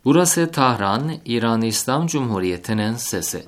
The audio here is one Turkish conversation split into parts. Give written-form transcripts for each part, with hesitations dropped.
Burası Tahran, İran İslam Cumhuriyeti'nin sesi.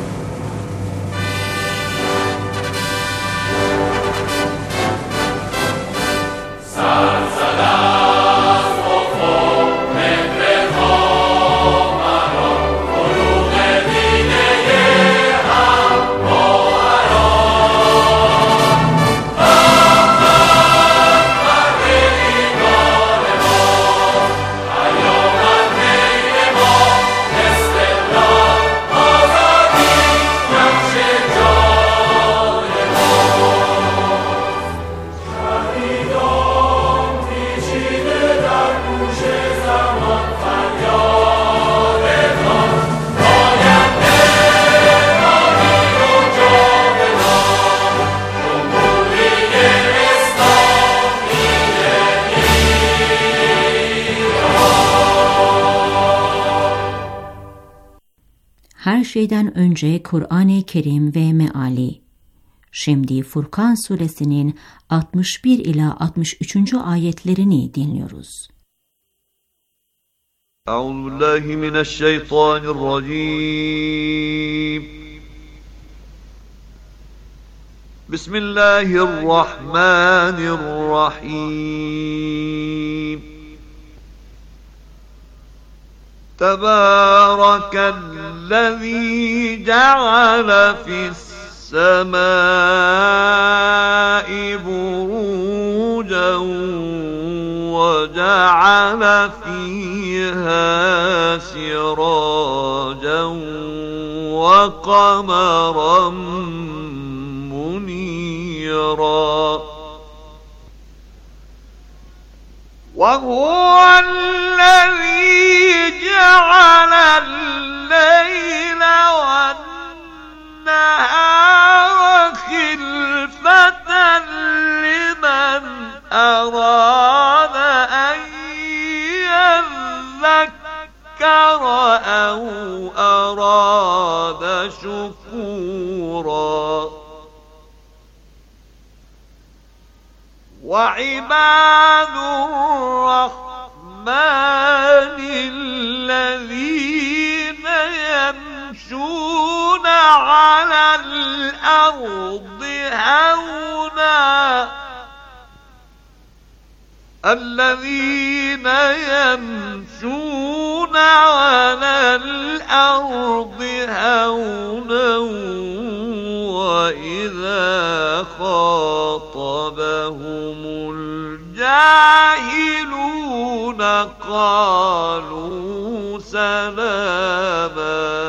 Her şeyden önce Kur'an-ı Kerim ve meali. Şimdi Furkan suresinin 61 ila 63. ayetlerini dinliyoruz. Euzubillahimineşşeytanirracim. Bismillahirrahmanirrahim. Tebârekellezî ceale fis-semâi burûcen ve ceale fîhâ sirâcen ve kameran munîrâ. وَهُوَ الَّذِي جَعَلَ اللَّيْلَ وَالنَّهَارَ خِلْفَةً لِمَنْ أَرَادَ أَنْ يَذَّكَّرَ أَوْ أَرَادَ شُكُورًا. وَعِبَادُ الرَّحْمَنِ الَّذِينَ يَمْشُونَ عَلَى الْأَرْضِ هَوْنًا وَإِذَا خَاطَبَهُمُ الْجَاهِلُونَ قَالُوا سَلَامًا.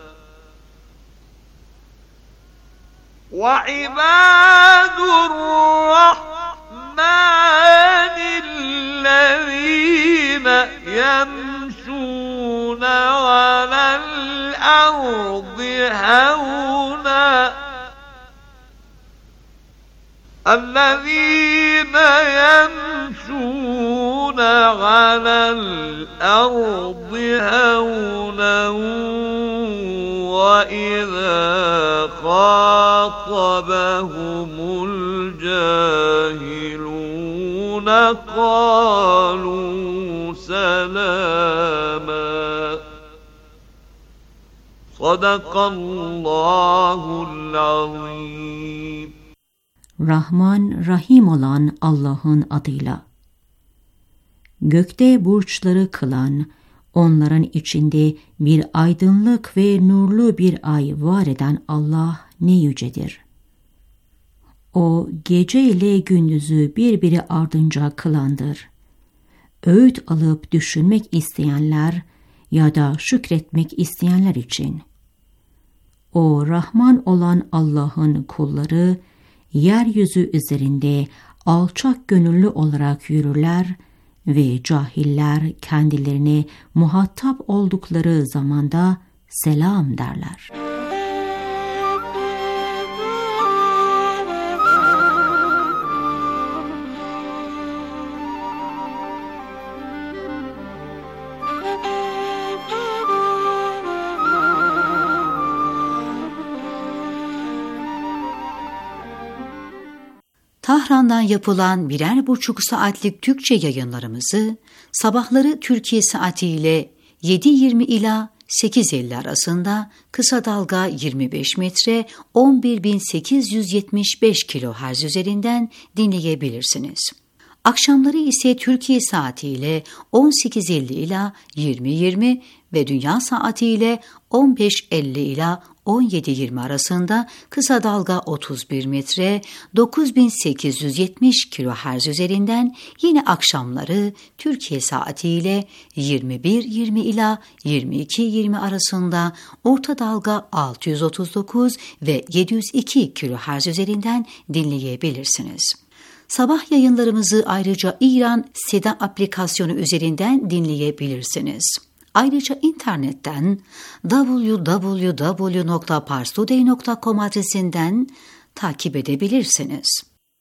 وَعِبَادُ الرَّحْمَنِ الَّذِينَ يَمْشُونَ عَلَى الْأَرْضِ هَوْنًا وَإِذَا خَاطَبَهُمُ الْجَاهِلُونَ قَالُوا سَلَامًا. Sadakallahul azim. Rahman, Rahim olan Allah'ın adıyla. Gökte burçları kılan, onların içinde bir aydınlık ve nurlu bir ay var eden Allah ne yücedir. O gece ile gündüzü birbiri ardınca kılandır. Öğüt alıp düşünmek isteyenler ya da şükretmek isteyenler için. O Rahman olan Allah'ın kulları, yeryüzü üzerinde alçak gönüllü olarak yürürler ve cahiller kendilerine muhatap oldukları zamanda selam derler. Tahran'dan yapılan 1,5 saatlik Türkçe yayınlarımızı sabahları Türkiye saatiyle 7.20 ila 8.50 arasında, kısa dalga 25 metre 11.875 kHz üzerinden dinleyebilirsiniz. Akşamları ise Türkiye saatiyle 18.50 ila 20.20 ve dünya saatiyle 15.50 ila 17.20 arasında kısa dalga 31 metre 9.870 kHz üzerinden, yine akşamları Türkiye saatiyle 21.20 ila 22.20 arasında orta dalga 639 ve 702 kHz üzerinden dinleyebilirsiniz. Sabah yayınlarımızı ayrıca İran Seda aplikasyonu üzerinden dinleyebilirsiniz. Ayrıca internetten www.parstoday.com adresinden takip edebilirsiniz.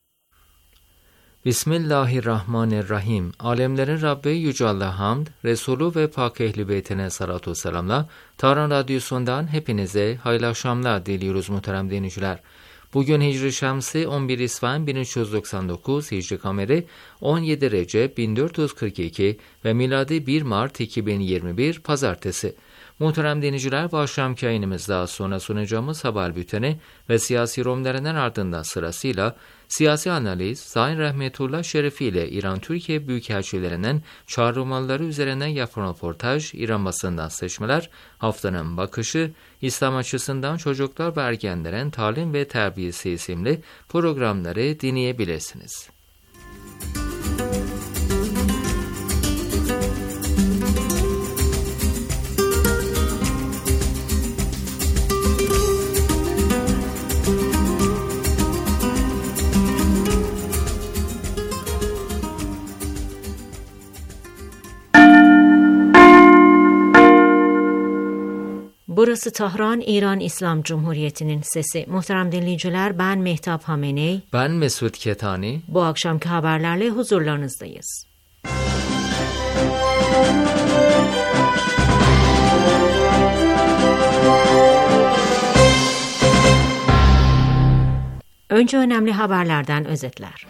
Bismillahirrahmanirrahim. Alemlerin Rabbi Yüce Allah'a hamd, Resulü ve Pak Ehl-i Beytine salatu selamla. Tahran Radyosu'ndan hepinize hayırlı akşamlar diliyoruz muhterem dinleyiciler. Bugün Hicri Şemsi 11 İsfahan 1399, Hicri Kameri 17 Recep 1442 ve miladi 1 Mart 2021 Pazartesi. Muhterem dinleyiciler, bu akşamki yayınımızda sonra sunacağımız haber bülteni ve siyasi romlarının ardından sırasıyla siyasi analiz, Sayın Rahmetullah Şerifi ile İran-Türkiye Büyükelçilerinin çağrılmaları üzerinden yapılan röportaj, İran basından seçmeler, haftanın bakışı, İslam açısından çocuklar ve ergenlerin talim ve terbiyesi isimli programları dinleyebilirsiniz. Burası Tahran, İran İslam Cumhuriyeti'nin sesi. Muhterem dinleyiciler, ben Mehtap Hameney. Ben Mesut Ketani. Bu akşamki haberlerle huzurlarınızdayız. Önce önemli haberlerden özetler.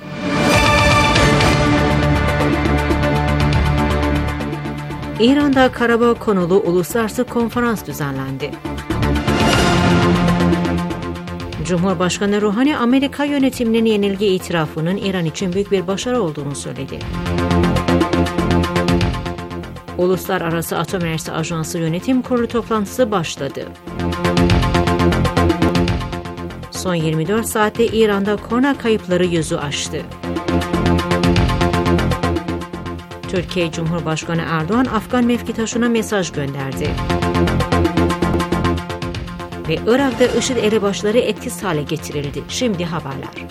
İran'da Karabağ konulu uluslararası konferans düzenlendi. Cumhurbaşkanı Ruhani, Amerika yönetiminin yenilgi itirafının İran için büyük bir başarı olduğunu söyledi. Uluslararası Atom Enerjisi Ajansı Yönetim Kurulu toplantısı başladı. Son 24 saatte İran'da korona kayıpları 100'ü aştı. Türkiye Cumhurbaşkanı Erdoğan, Afgan mevkitaşına mesaj gönderdi. Ve Irak'ta IŞİD elebaşları etkisiz hale getirildi. Şimdi haberler.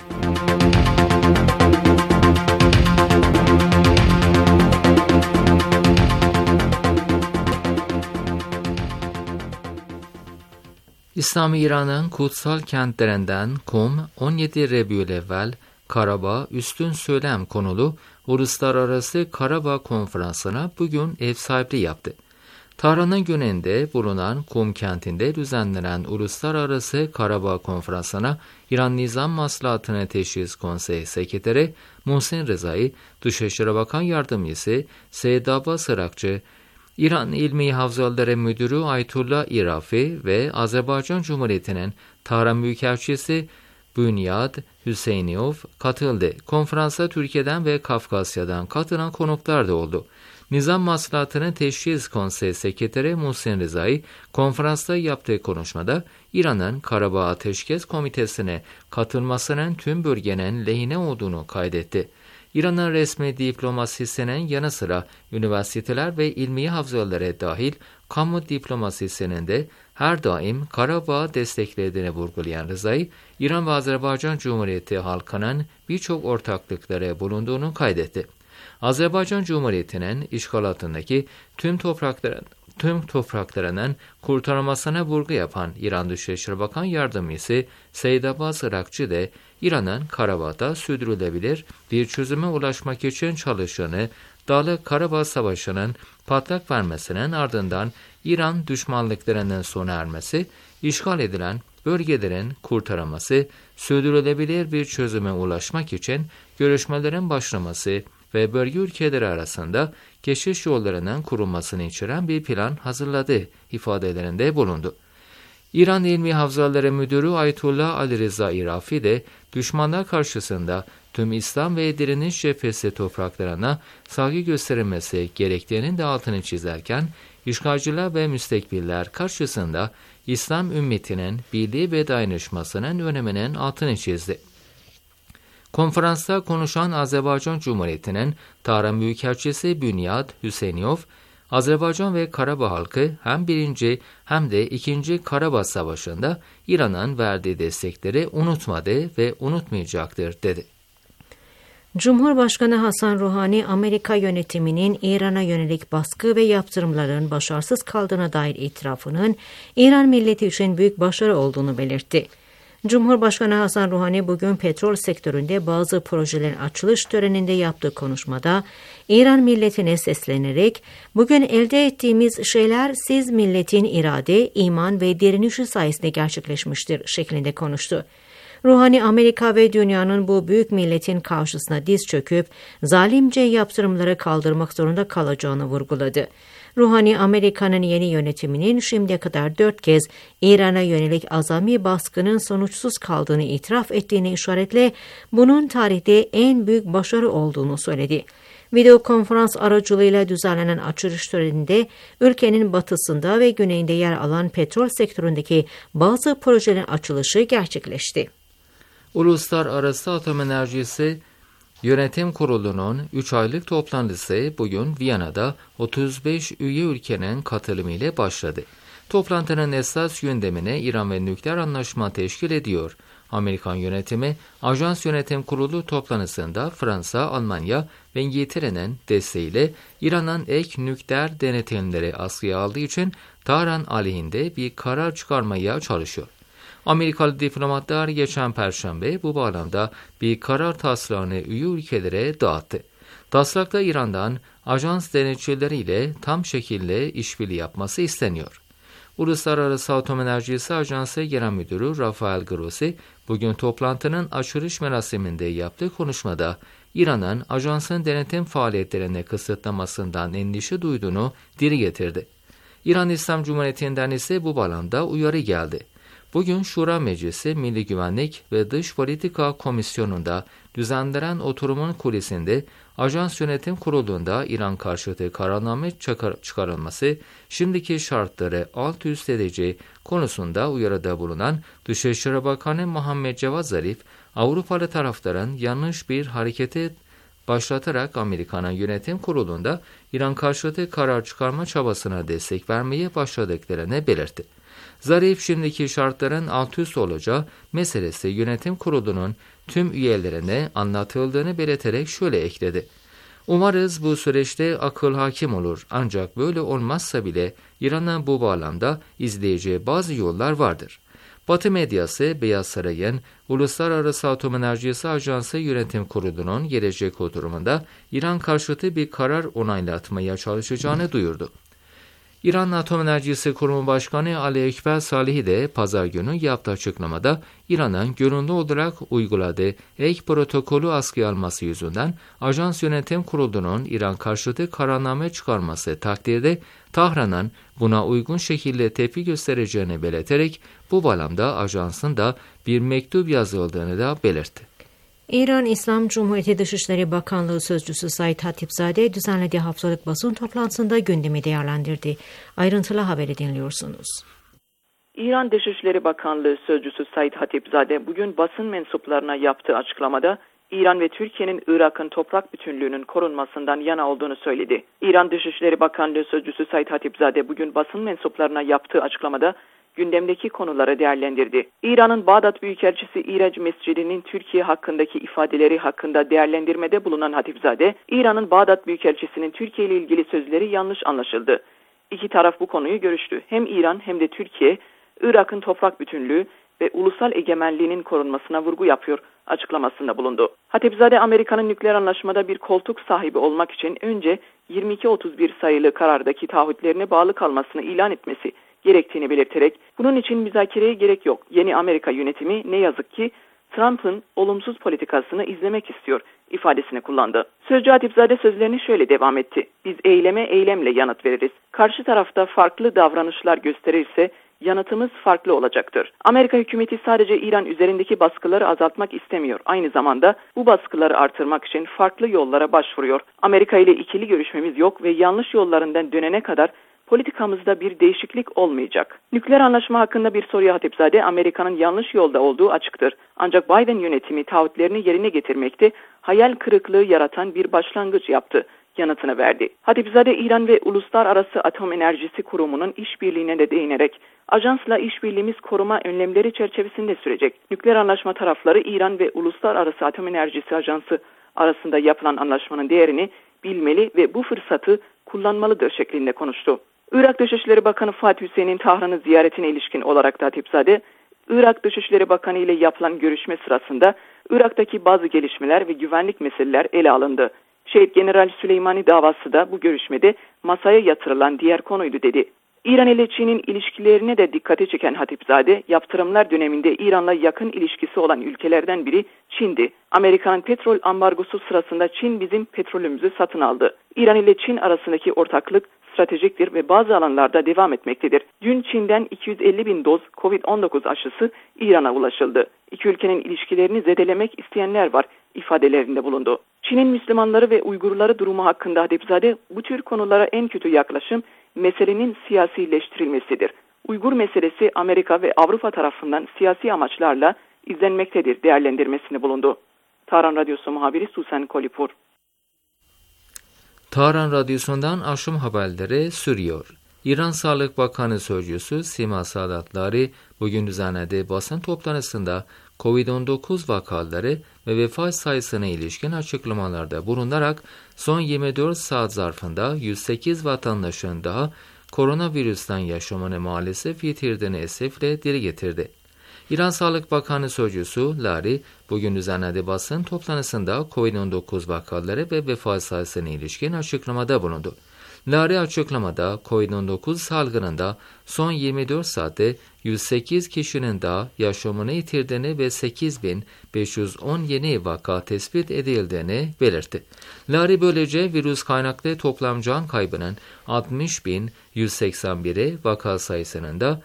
İslam İran'ın kutsal kentlerinden Kum, 17 Rebiülevvel, Karabağ Üstün Söylem konulu Uluslararası Karabağ Konferansı'na bugün ev sahipliği yaptı. Tahran'ın güneyinde bulunan Kum kentinde düzenlenen Uluslararası Karabağ Konferansı'na İran Nizam Maslahatı'nın Teşhis Konseyi Sekreteri Muhsin Rezai, Dışişleri Bakan Yardımcısı Seyyid Abbas Irakçı, İran İlmi Havzaları Müdürü Ayetullah İrafi ve Azerbaycan Cumhuriyeti'nin Tahran Büyükelçisi Bünyad Hüseyinov katıldı. Konferansa Türkiye'den ve Kafkasya'dan katılan konuklar da oldu. Nizam Maslahatı'nın Teşhis Konseyi Sekreteri Muhsin Rezai, konferansta yaptığı konuşmada İran'ın Karabağ Ateşkes Komitesi'ne katılmasının tüm bölgenin lehine olduğunu kaydetti. İran'ın resmi diplomasisinin yanı sıra üniversiteler ve ilmi havzaları dahil kamu diplomasisinin de her daim Karabağ'ı desteklediğini vurgulayan Rezai, İran ve Azerbaycan Cumhuriyeti halkının birçok ortaklıkları bulunduğunu kaydetti. Azerbaycan Cumhuriyeti'nin işgal altındaki tüm topraklarının kurtarılmasına vurgu yapan İran Dışişleri Bakan Yardımcısı Seyyid Abbas Irakçı da İran'ın Karabağ'da sürdürülebilir bir çözüme ulaşmak için çalıştığını, Dağlı Karabağ Savaşı'nın patlak vermesinin ardından İran düşmanlıklarının sona ermesi, işgal edilen bölgelerin kurtarılması, sürdürülebilir bir çözüme ulaşmak için görüşmelerin başlaması ve bölge ülkeleri arasında geçiş yollarının kurulmasını içeren bir plan hazırladı ifadelerinde bulundu. İran İlmi Havzaları Müdürü Ayetullah Ali Reza İrafi de düşmanlar karşısında tüm İslam ve direniş cephesi topraklarına saygı gösterilmesi gerektiğinin de altını çizerken, işgalciler ve müstekbirler karşısında İslam ümmetinin birliği ve dayanışmasının öneminin altını çizdi. Konferansta konuşan Azerbaycan Cumhuriyeti'nin Tahran Büyükelçisi Bünyad Hüseyniyov, Azerbaycan ve Karabağ halkı hem 1. hem de 2. Karabağ Savaşı'nda İran'ın verdiği destekleri unutmadı ve unutmayacaktır dedi. Cumhurbaşkanı Hasan Ruhani, Amerika yönetiminin İran'a yönelik baskı ve yaptırımların başarısız kaldığına dair itirafının İran milleti için büyük başarı olduğunu belirtti. Cumhurbaşkanı Hasan Ruhani bugün petrol sektöründe bazı projelerin açılış töreninde yaptığı konuşmada İran milletine seslenerek "Bugün elde ettiğimiz şeyler siz milletin irade, iman ve direnişi sayesinde gerçekleşmiştir" şeklinde konuştu. Ruhani, Amerika ve dünyanın bu büyük milletin karşısına diz çöküp zalimce yaptırımları kaldırmak zorunda kalacağını vurguladı. Ruhani, Amerika'nın yeni yönetiminin şimdiye kadar 4 kez İran'a yönelik azami baskının sonuçsuz kaldığını itiraf ettiğini işaretle bunun tarihte en büyük başarı olduğunu söyledi. Video konferans aracılığıyla düzenlenen açılış töreninde ülkenin batısında ve güneyinde yer alan petrol sektöründeki bazı projelerin açılışı gerçekleşti. Uluslararası Atom Enerjisi Yönetim Kurulu'nun 3 aylık toplantısı bugün Viyana'da 35 üye ülkenin katılımıyla başladı. Toplantının esas gündemine İran ve nükleer anlaşma teşkil ediyor. Amerikan yönetimi, Ajans Yönetim Kurulu toplantısında Fransa, Almanya ve İngiltere'nin desteğiyle İran'ın ek nükleer denetimleri askıya aldığı için Tahran aleyhinde bir karar çıkarmaya çalışıyor. Amerikalı diplomatlar geçen Perşembe bu bağlamda bir karar taslağını üye ülkelere dağıttı. Taslakta İran'dan ajans denetçileriyle tam şekilde işbirliği yapması isteniyor. Uluslararası Atom Enerjisi Ajansı Genel Müdürü Rafael Grossi, bugün toplantının açılış merasiminde yaptığı konuşmada İran'ın ajansın denetim faaliyetlerine kısıtlamasından endişe duyduğunu dile getirdi. İran İslam Cumhuriyeti'nden ise bu bağlamda uyarı geldi. Bugün Şura Meclisi Milli Güvenlik ve Dış Politika Komisyonu'nda düzenlenen oturumun kulisinde Ajans Yönetim Kurulu'nda İran karşıtı kararname çıkarılması şimdiki şartları alt üst edeceği konusunda uyarıda bulunan Dışişleri Bakanı Muhammed Cevat Zarif, Avrupalı tarafların yanlış bir harekete başlatarak Amerika'nın yönetim kurulunda İran karşıtı karar çıkarma çabasına destek vermeye başladıklarını belirtti. Zarif, şimdiki şartların alt üst olacağı meselesi yönetim kurulunun tüm üyelerine anlatıldığını belirterek şöyle ekledi. Umarız bu süreçte akıl hakim olur, ancak böyle olmazsa bile İran'ın bu bağlamda izleyeceği bazı yollar vardır. Batı medyası, Beyaz Saray'ın Uluslararası Atom Enerjisi Ajansı Yönetim Kurulu'nun gelecek oturumunda İran karşıtı bir karar onaylatmaya çalışacağını duyurdu. İran Atom Enerjisi Kurumu Başkanı Ali Ekber Salih de pazar günü yaptığı açıklamada İran'ın gönüllü olarak uyguladığı ek protokolü askıya alması yüzünden Ajans Yönetim Kurulu'nun İran karşıtı kararname çıkarması takdirde Tahran'ın buna uygun şekilde tepki göstereceğini belirterek bu bağlamda ajansın da bir mektup yazıldığını da belirtti. İran İslam Cumhuriyeti Dışişleri Bakanlığı Sözcüsü Said Hatipzade düzenlediği haftalık basın toplantısında gündemi değerlendirdi. Ayrıntılı haberi dinliyorsunuz. İran Dışişleri Bakanlığı Sözcüsü Said Hatipzade bugün basın mensuplarına yaptığı açıklamada İran ve Türkiye'nin Irak'ın toprak bütünlüğünün korunmasından yana olduğunu söyledi. İran Dışişleri Bakanlığı Sözcüsü Said Hatipzade bugün basın mensuplarına yaptığı açıklamada gündemdeki konuları değerlendirdi. İran'ın Bağdat Büyükelçisi İrac Mescidi'nin Türkiye hakkındaki ifadeleri hakkında değerlendirmede bulunan Hatipzade, İran'ın Bağdat Büyükelçisi'nin Türkiye ile ilgili sözleri yanlış anlaşıldı. İki taraf bu konuyu görüştü. Hem İran hem de Türkiye, Irak'ın toprak bütünlüğü ve ulusal egemenliğinin korunmasına vurgu yapıyor açıklamasında bulundu. Hatipzade, Amerika'nın nükleer anlaşmada bir koltuk sahibi olmak için önce 2231 sayılı karardaki taahhütlerine bağlı kalmasını ilan etmesi gerektiğini belirterek bunun için müzakereye gerek yok. Yeni Amerika yönetimi ne yazık ki Trump'ın olumsuz politikasını izlemek istiyor ifadesini kullandı. Sözcü Hatipzade sözlerini şöyle devam etti. Biz eyleme eylemle yanıt veririz. Karşı tarafta farklı davranışlar gösterirse yanıtımız farklı olacaktır. Amerika hükümeti sadece İran üzerindeki baskıları azaltmak istemiyor. Aynı zamanda bu baskıları artırmak için farklı yollara başvuruyor. Amerika ile ikili görüşmemiz yok ve yanlış yollarından dönene kadar politikamızda bir değişiklik olmayacak. Nükleer anlaşma hakkında bir soruya Hatipzade, Amerika'nın yanlış yolda olduğu açıktır. Ancak Biden yönetimi taahhütlerini yerine getirmekte hayal kırıklığı yaratan bir başlangıç yaptı yanıtını verdi. Hatipzade, İran ve Uluslararası Atom Enerjisi Kurumu'nun işbirliğine de değinerek, ajansla işbirliğimiz koruma önlemleri çerçevesinde sürecek. Nükleer anlaşma tarafları İran ve Uluslararası Atom Enerjisi Ajansı arasında yapılan anlaşmanın değerini bilmeli ve bu fırsatı kullanmalıdır şeklinde konuştu. Irak Dışişleri Bakanı Fatih Hüseyin'in Tahran'ı ziyaretine ilişkin olarak da Hatipzade, Irak Dışişleri Bakanı ile yapılan görüşme sırasında Irak'taki bazı gelişmeler ve güvenlik meseleler ele alındı. Şehit General Süleymani davası da bu görüşmede masaya yatırılan diğer konuydu dedi. İran ile Çin'in ilişkilerine de dikkati çeken Hatipzade, yaptırımlar döneminde İran'la yakın ilişkisi olan ülkelerden biri Çin'di. Amerika'nın petrol ambargosu sırasında Çin bizim petrolümüzü satın aldı. İran ile Çin arasındaki ortaklık stratejiktir ve bazı alanlarda devam etmektedir. Dün Çin'den 250.000 doz COVID-19 aşısı İran'a ulaşıldı. İki ülkenin ilişkilerini zedelemek isteyenler var ifadelerinde bulundu. Çin'in Müslümanları ve Uygurları durumu hakkında Hatipzade, bu tür konulara en kötü yaklaşım meselenin siyasileştirilmesidir. Uygur meselesi Amerika ve Avrupa tarafından siyasi amaçlarla izlenmektedir değerlendirmesini bulundu. Tahran Radyosu muhabiri Susan Kolipur. Tahran Radyosu'ndan akşam haberleri sürüyor. İran Sağlık Bakanı Sözcüsü Sima Sadatları bugün düzenlediği basın toplantısında COVID-19 vakaları ve vefat sayısına ilişkin açıklamalarda bulunarak son 24 saat zarfında 108 vatandaşın daha koronavirüsten yaşamını maalesef yitirdiğini esefle dile getirdi. İran Sağlık Bakanı Sözcüsü Lari bugün düzenlediği basın toplantısında COVID-19 vakaları ve vefat sayısına ilişkin açıklamada bulundu. Lari açıklamada COVID-19 salgınında son 24 saatte 108 kişinin daha yaşamını yitirdiğini ve 8.510 yeni vaka tespit edildiğini belirtti. Lari böylece virüs kaynaklı toplam can kaybının 60.181'e, vaka sayısının da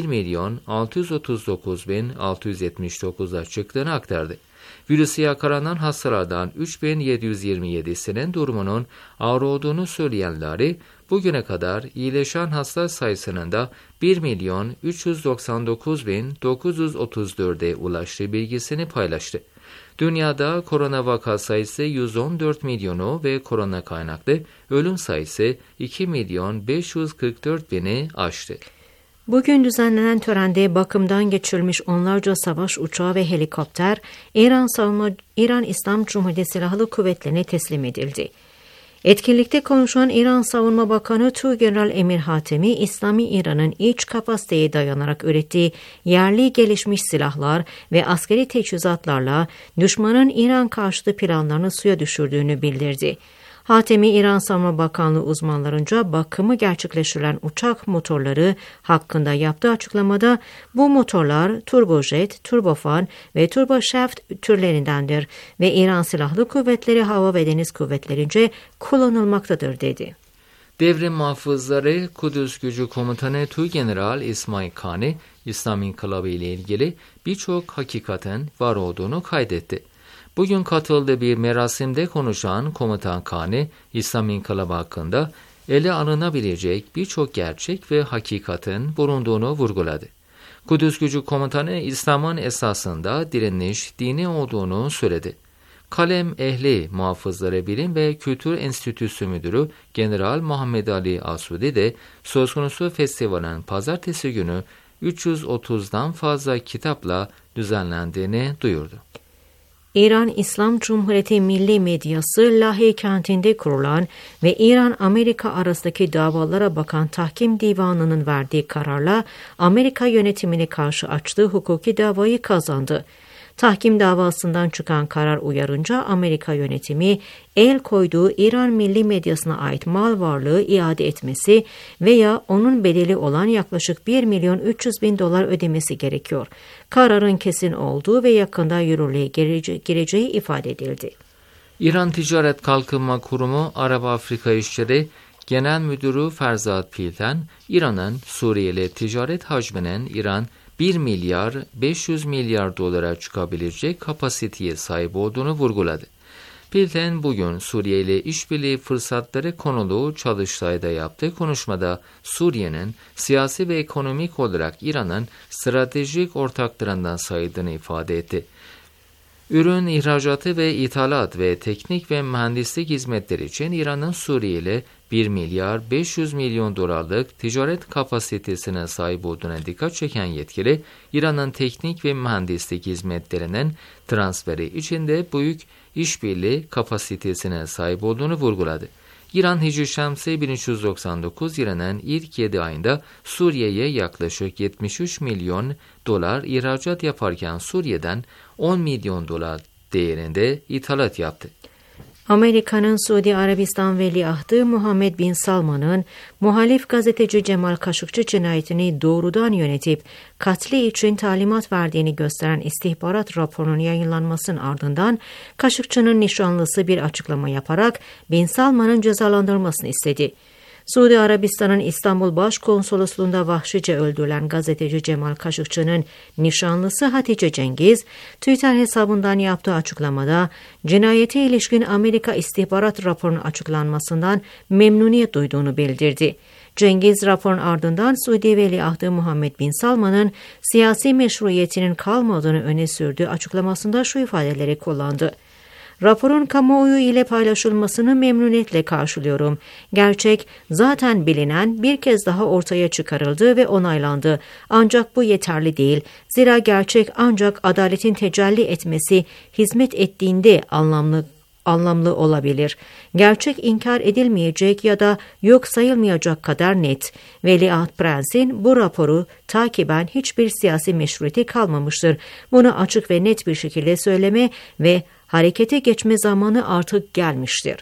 1.639.679'a çıktığını aktardı. Virüse yakalanan hastalardan 3.727'sinin durumunun ağır olduğunu söyleyen Lari, bugüne kadar iyileşen hasta sayısının da 1.399.934'e ulaştığı bilgisini paylaştı. Dünyada korona vaka sayısı 114 milyonu ve korona kaynaklı ölüm sayısı 2.544.000'i aştı. Bugün düzenlenen törende bakımdan geçirilmiş onlarca savaş uçağı ve helikopter İran İslam Cumhuriyeti Silahlı Kuvvetleri'ne teslim edildi. Etkinlikte konuşan İran Savunma Bakanı Tuğgeneral Emir Hatemi, İslami İran'ın iç kapasiteye dayanarak ürettiği yerli gelişmiş silahlar ve askeri teçhizatlarla düşmanın İran karşıtı planlarını suya düşürdüğünü bildirdi. Hatemi, İran Savunma Bakanlığı uzmanlarınca bakımı gerçekleştirilen uçak motorları hakkında yaptığı açıklamada bu motorlar turbojet, turbofan ve turboşaft türlerindendir ve İran Silahlı Kuvvetleri Hava ve Deniz Kuvvetlerince kullanılmaktadır dedi. Devrim Muhafızları Kudüs Gücü Komutanı Tuğgeneral İsmail Kani, İslam İnkılabı ile ilgili birçok hakikatin var olduğunu kaydetti. Bugün katıldığı bir merasimde konuşan Komutan Kani, İslam İnkılabı hakkında ele alınabilecek birçok gerçek ve hakikatin bulunduğunu vurguladı. Kudüs Gücü Komutanı, İslam'ın esasında direniş dini olduğunu söyledi. Kalem Ehli Muhafızları Bilim ve Kültür Enstitüsü Müdürü General Muhammed Ali Asudi de söz konusu festivalin pazartesi günü 330'dan fazla kitapla düzenlendiğini duyurdu. İran İslam Cumhuriyeti Milli Medyası, Lahey kentinde kurulan ve İran-Amerika arasındaki davalara bakan Tahkim Divanı'nın verdiği kararla Amerika yönetimine karşı açtığı hukuki davayı kazandı. Tahkim davasından çıkan karar uyarınca Amerika yönetimi el koyduğu İran milli medyasına ait mal varlığı iade etmesi veya onun bedeli olan yaklaşık $1.300.000 ödemesi gerekiyor. Kararın kesin olduğu ve yakında yürürlüğe gireceği ifade edildi. İran Ticaret Kalkınma Kurumu Arap-Afrika İşleri Genel Müdürü Ferzad Pilten, İran'ın Suriye ile ticaret hacminin İran 1 milyar 500 milyar dolara çıkabilecek kapasiteye sahip olduğunu vurguladı. Pilten bugün Suriye ile işbirliği fırsatları konulu çalıştayda yaptığı konuşmada Suriye'nin siyasi ve ekonomik olarak İran'ın stratejik ortaklarından sayıldığını ifade etti. Ürün ihracatı ve ithalat ve teknik ve mühendislik hizmetleri için İran'ın Suriye ile 1 milyar 500 milyon dolarlık ticaret kapasitesine sahip olduğuna dikkat çeken yetkili, İran'ın teknik ve mühendislik hizmetlerinin transferi içinde büyük işbirliği kapasitesine sahip olduğunu vurguladı. İran Hicri Şemsi 1399 yılının ilk 7 ayında Suriye'ye yaklaşık 73 milyon dolar ihracat yaparken Suriye'den 10 milyon dolar değerinde ithalat yaptı. Amerika'nın Suudi Arabistan veliahtı Muhammed Bin Salman'ın muhalif gazeteci Cemal Kaşıkçı cinayetini doğrudan yönetip katli için talimat verdiğini gösteren istihbarat raporunun yayınlanmasının ardından Kaşıkçı'nın nişanlısı bir açıklama yaparak Bin Salman'ın cezalandırılmasını istedi. Suudi Arabistan'ın İstanbul Başkonsolosluğu'nda vahşice öldürülen gazeteci Cemal Kaşıkçı'nın nişanlısı Hatice Cengiz, Twitter hesabından yaptığı açıklamada cinayete ilişkin Amerika istihbarat raporunun açıklanmasından memnuniyet duyduğunu bildirdi. Cengiz raporun ardından Suudi Veliahtı Muhammed Bin Salman'ın siyasi meşruiyetinin kalmadığını öne sürdüğü açıklamasında şu ifadeleri kullandı. Raporun kamuoyu ile paylaşılmasını memnuniyetle karşılıyorum. Gerçek zaten bilinen bir kez daha ortaya çıkarıldı ve onaylandı. Ancak bu yeterli değil. Zira gerçek ancak adaletin tecelli etmesi, hizmet ettiğinde anlamlı olabilir. Gerçek inkar edilmeyecek ya da yok sayılmayacak kadar net. Veliaht Prens'in bu raporu takiben hiçbir siyasi meşruiyeti kalmamıştır. Bunu açık ve net bir şekilde söyleme ve harekete geçme zamanı artık gelmiştir.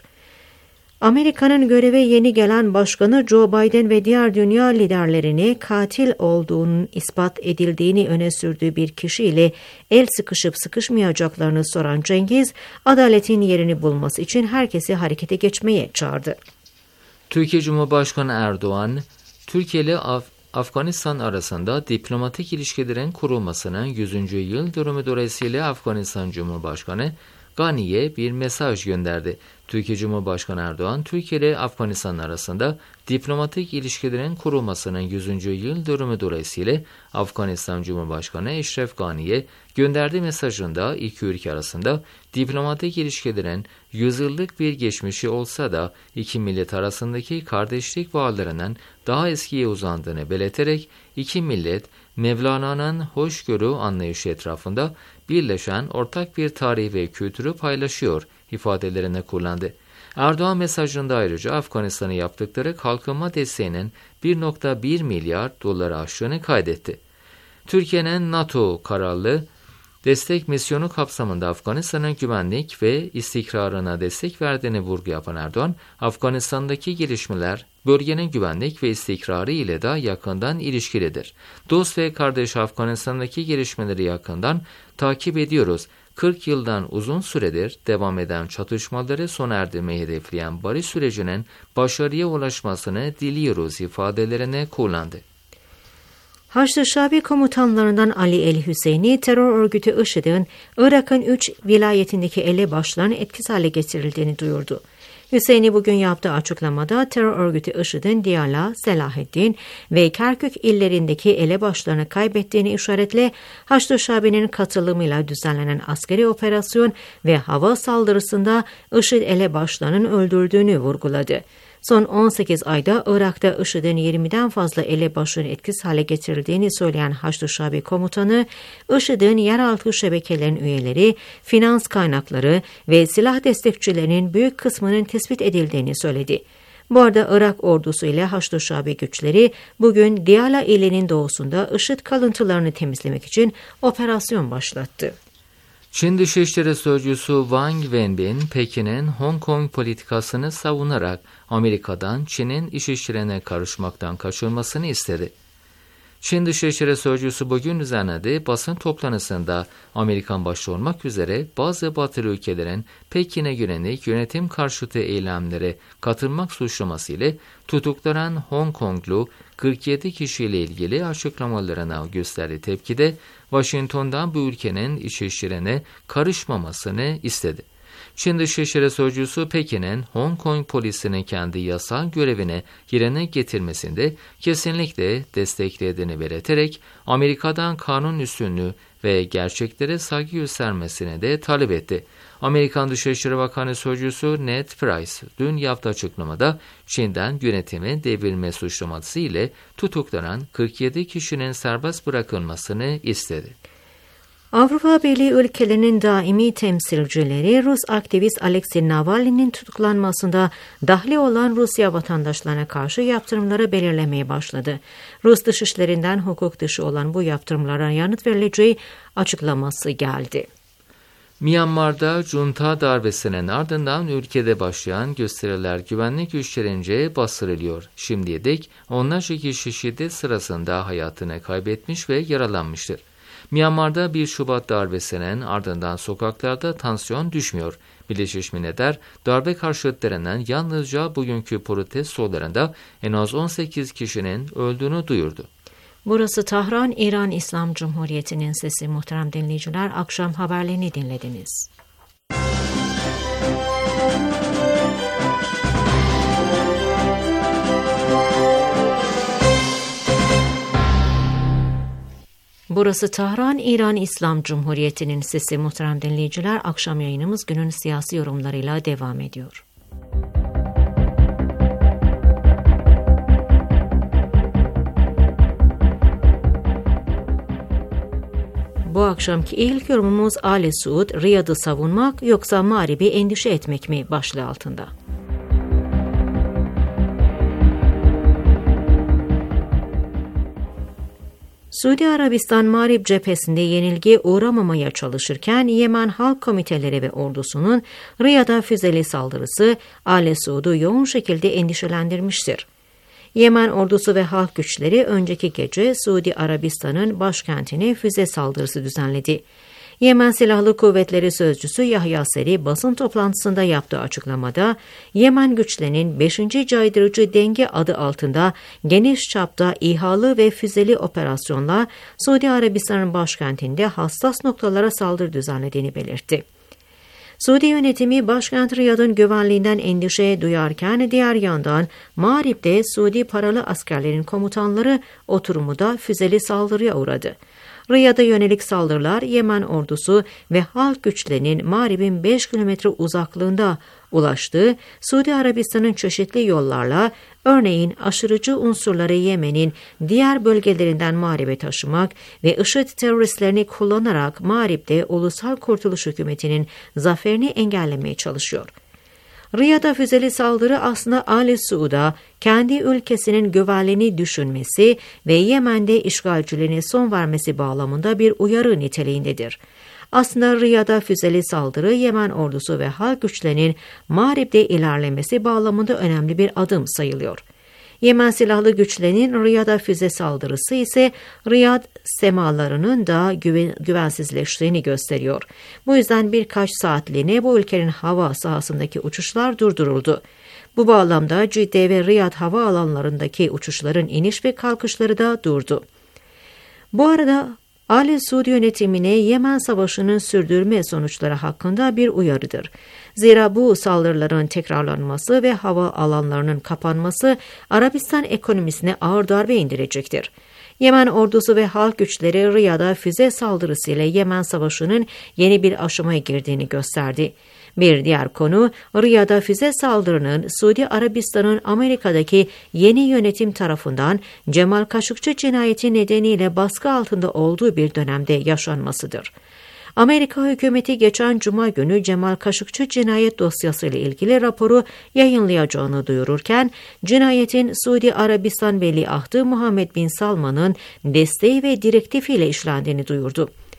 Amerika'nın göreve yeni gelen başkanı Joe Biden ve diğer dünya liderlerini katil olduğunun ispat edildiğini öne sürdüğü bir kişiyle el sıkışıp sıkışmayacaklarını soran Cengiz, adaletin yerini bulması için herkesi harekete geçmeye çağırdı. Türkiye Cumhurbaşkanı Erdoğan, Türkiye ile Afganistan arasında diplomatik ilişkilerin kurulmasının 100. yıl dönümü dolayısıyla Afganistan Cumhurbaşkanı Gani'ye bir mesaj gönderdi. Türkiye Cumhurbaşkanı Erdoğan, Türkiye ile Afganistan arasında diplomatik ilişkilerin kurulmasının 100. yıl dönümü dolayısıyla Afganistan Cumhurbaşkanı Eşref Gani'ye gönderdiği mesajında iki ülke arasında diplomatik ilişkilerin yüzyıllık bir geçmişi olsa da iki millet arasındaki kardeşlik bağlarının daha eskiye uzandığını belirterek iki millet Mevlana'nın hoşgörü anlayışı etrafında birleşen ortak bir tarih ve kültürü paylaşıyor ifadelerini kullandı. Erdoğan mesajında ayrıca Afganistan'a yaptıkları kalkınma desteğinin 1.1 milyar doları aştığını kaydetti. Türkiye'nin NATO kararlı destek misyonu kapsamında Afganistan'ın güvenlik ve istikrarına destek verdiğini vurgu yapan Erdoğan, Afganistan'daki gelişmeler bölgenin güvenlik ve istikrarı ile de yakından ilişkilidir. Dost ve kardeş Afganistan'daki gelişmeleri yakından takip ediyoruz. 40 yıldan uzun süredir devam eden çatışmaları sona erdirmeyi hedefleyen barış sürecinin başarıya ulaşmasını diliyoruz ifadelerini kullandı. Haçlı Şabi komutanlarından Ali El-Hüseyni, terör örgütü IŞİD'in Irak'ın 3 vilayetindeki elebaşlarının etkisiz hale getirildiğini duyurdu. Hüseyni bugün yaptığı açıklamada terör örgütü IŞİD'in Diyala, Selaheddin ve Kerkük illerindeki elebaşlarını kaybettiğini işaretle Haçlı Şabi'nin katılımıyla düzenlenen askeri operasyon ve hava saldırısında IŞİD elebaşlarının öldürdüğünü vurguladı. Son 18 ayda Irak'ta IŞİD'in 20'den fazla elebaşının etkisiz hale getirildiğini söyleyen Haçlı Şabi komutanı, IŞİD'in yeraltı şebekelerin üyeleri, finans kaynakları ve silah destekçilerinin büyük kısmının tespit edildiğini söyledi. Bu arada Irak ordusu ile Haçlı Şabi güçleri bugün Diyala ilinin doğusunda IŞİD kalıntılarını temizlemek için operasyon başlattı. Çin Dışişleri Sözcüsü Wang Wenbin, Pekin'in Hong Kong politikasını savunarak Amerika'dan Çin'in iş işlerine karışmaktan kaçınmasını istedi. Çin Dışişleri Sözcüsü bugün düzenlediği basın toplantısında Amerikan başta olmak üzere bazı batılı ülkelerin Pekin'e yönelik yönetim karşıtı eylemlere katılmak suçlaması ile tutuklanan Hong Konglu 47 kişiyle ilgili açıklamalarına gösterdiği tepkide Washington'dan bu ülkenin iç işlerine karışmamasını istedi. Çin Dışişleri Sözcüsü Pekin'in Hong Kong polisinin kendi yasal görevini yerine getirmesinde kesinlikle desteklediğini belirterek Amerika'dan kanun üstünlüğü ve gerçeklere saygı göstermesini de talep etti. Amerikan Dışişleri Bakanı Sözcüsü Ned Price dün yaptığı açıklamada Çin'den yönetimi devrilme suçlaması ile tutuklanan 47 kişinin serbest bırakılmasını istedi. Avrupa Birliği ülkelerinin daimi temsilcileri Rus aktivist Alexei Navalny'nin tutuklanmasında dahli olan Rusya vatandaşlarına karşı yaptırımları belirlemeye başladı. Rus dışişlerinden hukuk dışı olan bu yaptırımlara yanıt verileceği açıklaması geldi. Myanmar'da junta darbesinin ardından ülkede başlayan gösteriler güvenlik güçlerince bastırılıyor. Şimdiye dek onlarca kişi şiddet sırasında hayatını kaybetmiş ve yaralanmıştır. Myanmar'da 1 Şubat darbesinin ardından sokaklarda tansiyon düşmüyor. Birleşmiş Milletler darbe karşıtlerinden yalnızca bugünkü protestolarında en az 18 kişinin öldüğünü duyurdu. Burası Tahran, İran İslam Cumhuriyeti'nin sesi. Muhterem dinleyiciler, akşam haberlerini dinlediniz. Burası Tahran, İran İslam Cumhuriyeti'nin sesi. Muhterem dinleyiciler, akşam yayınımız günün siyasi yorumlarıyla devam ediyor. Bu akşamki ilk yorumumuz Ali Suud, Riyad'ı savunmak yoksa Mağrib'i endişe etmek mi başlığı altında. Suudi Arabistan Mağrib cephesinde yenilgiye uğramamaya çalışırken Yemen Halk Komiteleri ve ordusunun Riyad'a füzeli saldırısı Ali Suud'u yoğun şekilde endişelendirmiştir. Yemen ordusu ve halk güçleri önceki gece Suudi Arabistan'ın başkentine füze saldırısı düzenledi. Yemen Silahlı Kuvvetleri Sözcüsü Yahya Seri basın toplantısında yaptığı açıklamada Yemen güçlerinin 5. Caydırıcı Denge adı altında geniş çapta İHA'lı ve füzeli operasyonla Suudi Arabistan'ın başkentinde hassas noktalara saldırı düzenlediğini belirtti. Suudi yönetimi başkent Riyad'ın güvenliğinden endişe duyarken diğer yandan Mağrib'de Suudi paralı askerlerin komutanları oturumu da füzeli saldırıya uğradı. Riyad'a yönelik saldırılar Yemen ordusu ve halk güçlerinin Mağrib'in 5 kilometre uzaklığında ulaştığı Suudi Arabistan'ın çeşitli yollarla örneğin aşırıcı unsurları Yemen'in diğer bölgelerinden Mağrib'e taşımak ve IŞİD teröristlerini kullanarak Mağrib'de Ulusal Kurtuluş Hükümeti'nin zaferini engellemeye çalışıyor. Riyad'a füzeli saldırı aslında Ali Suud'a kendi ülkesinin güvenliğini düşünmesi ve Yemen'de işgalcilerine son vermesi bağlamında bir uyarı niteliğindedir. Aslında Riyad'a füzeli saldırı Yemen ordusu ve halk güçlerinin Mağrib'de ilerlemesi bağlamında önemli bir adım sayılıyor. Yemen silahlı güçlerinin Riyad'a füze saldırısı ise Riyad semalarının da güvensizleştiğini gösteriyor. Bu yüzden birkaç saatliğine bu ülkenin hava sahasındaki uçuşlar durduruldu. Bu bağlamda Cidde ve Riyad hava alanlarındaki uçuşların iniş ve kalkışları da durdu. Bu arada Ali Suud yönetimine Yemen Savaşı'nın sürdürme sonuçları hakkında bir uyarıdır. Zira bu saldırıların tekrarlanması ve hava alanlarının kapanması Arabistan ekonomisine ağır darbe indirecektir. Yemen ordusu ve halk güçleri Riyad'a füze saldırısıyla Yemen Savaşı'nın yeni bir aşamaya girdiğini gösterdi. Bir diğer konu, Riyad'a füze saldırının Suudi Arabistan'ın Amerika'daki yeni yönetim tarafından Cemal Kaşıkçı cinayeti nedeniyle baskı altında olduğu bir dönemde yaşanmasıdır. Amerika hükümeti geçen Cuma günü Cemal Kaşıkçı cinayet dosyasıyla ilgili raporu yayınlayacağını duyururken, cinayetin Suudi Arabistan Veliahtı Muhammed Bin Salman'ın desteği ve direktifiyle işlendiğini duyurdu.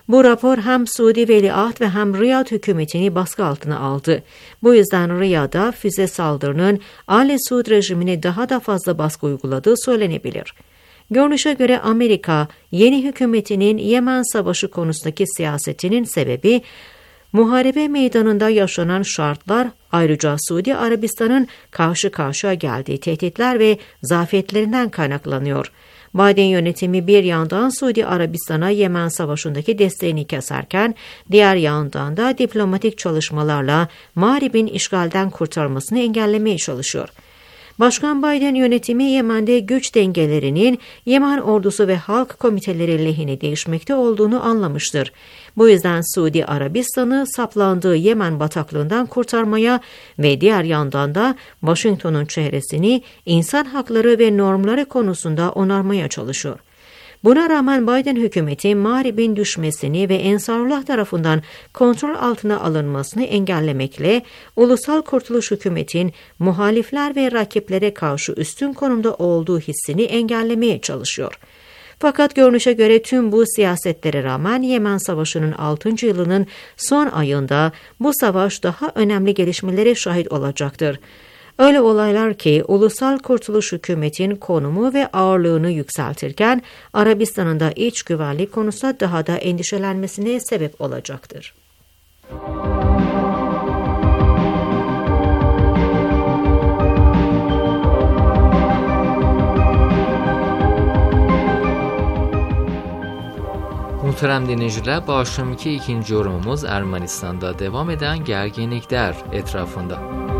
Bu rapor hem Suudi Veliaht ve hem Riyad hükümetini baskı altına aldı. Bu yüzden Riyad'a füze saldırının Ali Suud rejimine daha da fazla baskı uyguladığı söylenebilir. Görünüşe göre Amerika, yeni hükümetinin Yemen Savaşı konusundaki siyasetinin sebebi, muharebe meydanında yaşanan şartlar, ayrıca Suudi Arabistan'ın karşı karşıya geldiği tehditler ve zafiyetlerinden kaynaklanıyor. Biden yönetimi bir yandan Suudi Arabistan'a Yemen Savaşı'ndaki desteğini keserken, diğer yandan da diplomatik çalışmalarla Mağrib'in işgalden kurtarmasını engellemeye çalışıyor. Başkan Biden yönetimi Yemen'de güç dengelerinin Yemen ordusu ve halk komiteleri lehine değişmekte olduğunu anlamıştır. Bu yüzden Suudi Arabistan'ı saplandığı Yemen bataklığından kurtarmaya ve diğer yandan da Washington'un çehresini insan hakları ve normları konusunda onarmaya çalışıyor. Buna rağmen Biden hükümeti Mağrib'in düşmesini ve Ensarullah tarafından kontrol altına alınmasını engellemekle Ulusal Kurtuluş Hükümeti'nin muhalifler ve rakiplere karşı üstün konumda olduğu hissini engellemeye çalışıyor. Fakat görünüşe göre tüm bu siyasetlere rağmen Yemen Savaşı'nın 6. yılının son ayında bu savaş daha önemli gelişmelere şahit olacaktır. Öyle olaylar ki Ulusal Kurtuluş Hükümeti'nin konumu ve ağırlığını yükseltirken Arabistan'ın da iç güvenlik konusunda daha da endişelenmesine sebep olacaktır. Muhterem dinleyiciler, bu akşamki ikinci yorumumuz Ermenistan'da devam eden gerginlikler etrafında.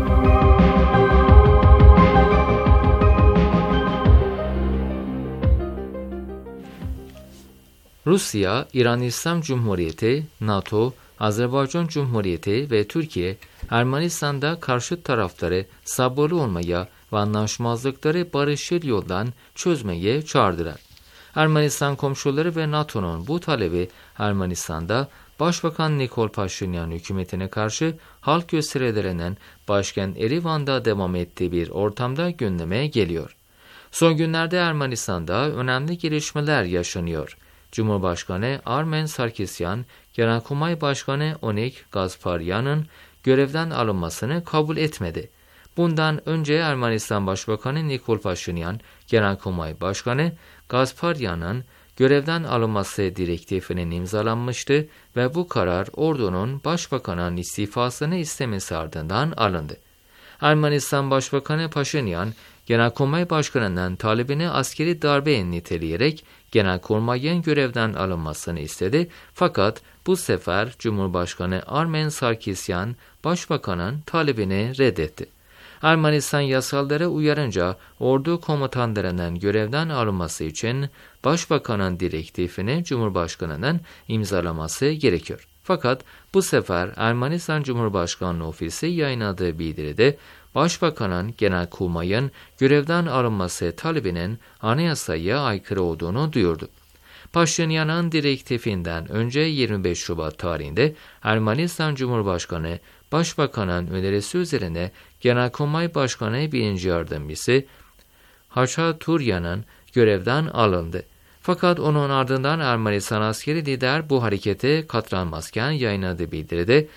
Rusya, İran İslam Cumhuriyeti, NATO, Azerbaycan Cumhuriyeti ve Türkiye, Ermenistan'da karşı tarafları sabırlı olmaya ve anlaşmazlıkları barışçıl yoldan çözmeye çağırdılar. Ermenistan komşuları ve NATO'nun bu talebi Ermenistan'da Başbakan Nikol Paşinyan hükümetine karşı halk gösterilerinin başkent Erivan'da devam ettiği bir ortamda gündeme geliyor. Son günlerde Ermenistan'da önemli gelişmeler yaşanıyor. Cumhurbaşkanı Armen Sarkisyan, Genelkurmay Başkanı Onik Gasparyan'ın görevden alınmasını kabul etmedi. Bundan önce Ermenistan Başbakanı Nikol Paşinyan, Genelkurmay Başkanı Gasparyan'ın görevden alınması direktifinin imzalanmıştı ve bu karar ordunun başbakanın istifasını istemesi ardından alındı. Ermenistan Başbakanı Paşinyan, Genelkurmay Başkanı'nın talebini askeri darbe niteleyerek Genelkurmay'ın görevden alınmasını istedi, fakat bu sefer Cumhurbaşkanı Armen Sarkisyan, Başbakanın talebini reddetti. Ermenistan yasalara uyarınca ordu komutanlarının görevden alınması için Başbakanın direktifini Cumhurbaşkanı'nın imzalaması gerekiyor. Fakat bu sefer Ermenistan Cumhurbaşkanlığı Ofisi yayınladığı bildiride Başbakanın Genelkurmay'ın görevden alınması talebinin anayasaya aykırı olduğunu duyurdu. Paşinyan'ın direktifinden önce 25 Şubat tarihinde Ermenistan Cumhurbaşkanı Başbakanın önerisi üzerine Genelkurmay Başkanı 1. Yardımcısı Haçaturyan'ın görevden alındı. Fakat onun ardından Ermenistan askeri lider bu harekete katlanmazken yayınladığı bildiride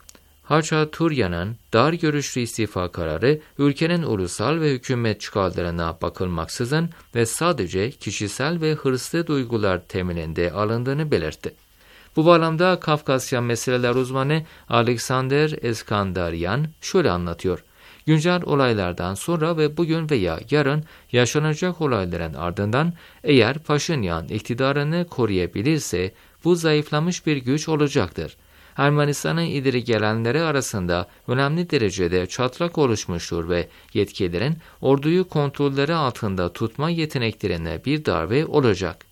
Haçaturyan'ın dar görüşlü istifa kararı ülkenin ulusal ve hükümet çıkarlarına bakılmaksızın ve sadece kişisel ve hırslı duygular temelinde alındığını belirtti. Bu bağlamda Kafkasya meseleler uzmanı Alexander Eskandaryan şöyle anlatıyor. Güncel olaylardan sonra ve bugün veya yarın yaşanacak olayların ardından eğer Paşinyan iktidarını koruyabilirse bu zayıflamış bir güç olacaktır. Ermenistan'ın ileri gelenleri arasında önemli derecede çatlak oluşmuştur ve yetkililerin orduyu kontrolleri altında tutma yeteneklerine bir darbe olacak.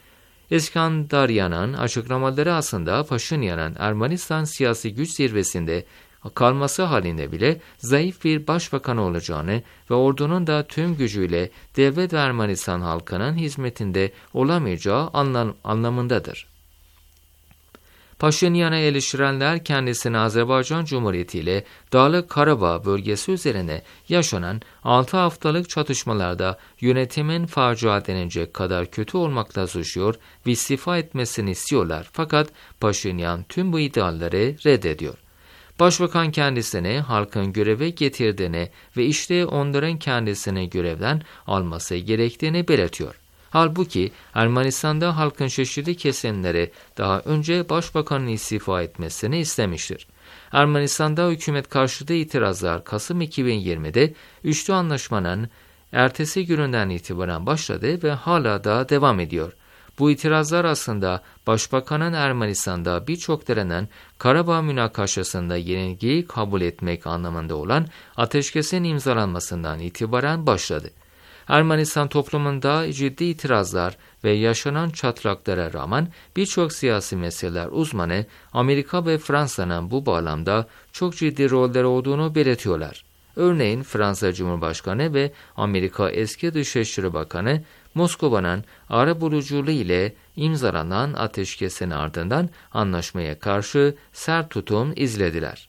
Eskandaryan'ın açıklamaları aslında Paşinyan'ın Ermenistan siyasi güç zirvesinde kalması halinde bile zayıf bir başbakan olacağını ve ordunun da tüm gücüyle devlet ve Ermenistan halkının hizmetinde olamayacağı anlamındadır. Paşinyan'ı eleştirenler kendisini Azerbaycan Cumhuriyeti ile Dağlık Karabağ bölgesi üzerine yaşanan 6 haftalık çatışmalarda yönetimin facia denilecek kadar kötü olmakla suçluyor ve istifa etmesini istiyorlar. Fakat Paşinyan tüm bu iddiaları reddediyor. Başbakan kendisini halkın göreve getirdiğini ve işte onların kendisini görevden alması gerektiğini belirtiyor. Halbuki Ermenistan'da halkın çeşitli kesimleri daha önce başbakanın istifa etmesini istemiştir. Ermenistan'da hükümet karşıtı itirazlar Kasım 2020'de üçlü anlaşmanın ertesi gününden itibaren başladı ve hala da devam ediyor. Bu itirazlar aslında Başbakanın Ermenistan'da birçok dereden Karabağ münakaşasında yenilgiyi kabul etmek anlamında olan ateşkesin imzalanmasından itibaren başladı. Ermenistan toplumunda ciddi itirazlar ve yaşanan çatlaklara rağmen birçok siyasi meseleler uzmanı Amerika ve Fransa'nın bu bağlamda çok ciddi rolleri olduğunu belirtiyorlar. Örneğin Fransa Cumhurbaşkanı ve Amerika eski Dışişleri Bakanı Moskova'nın arabuluculuğu ile imzalanan ateşkesin ardından anlaşmaya karşı sert tutum izlediler.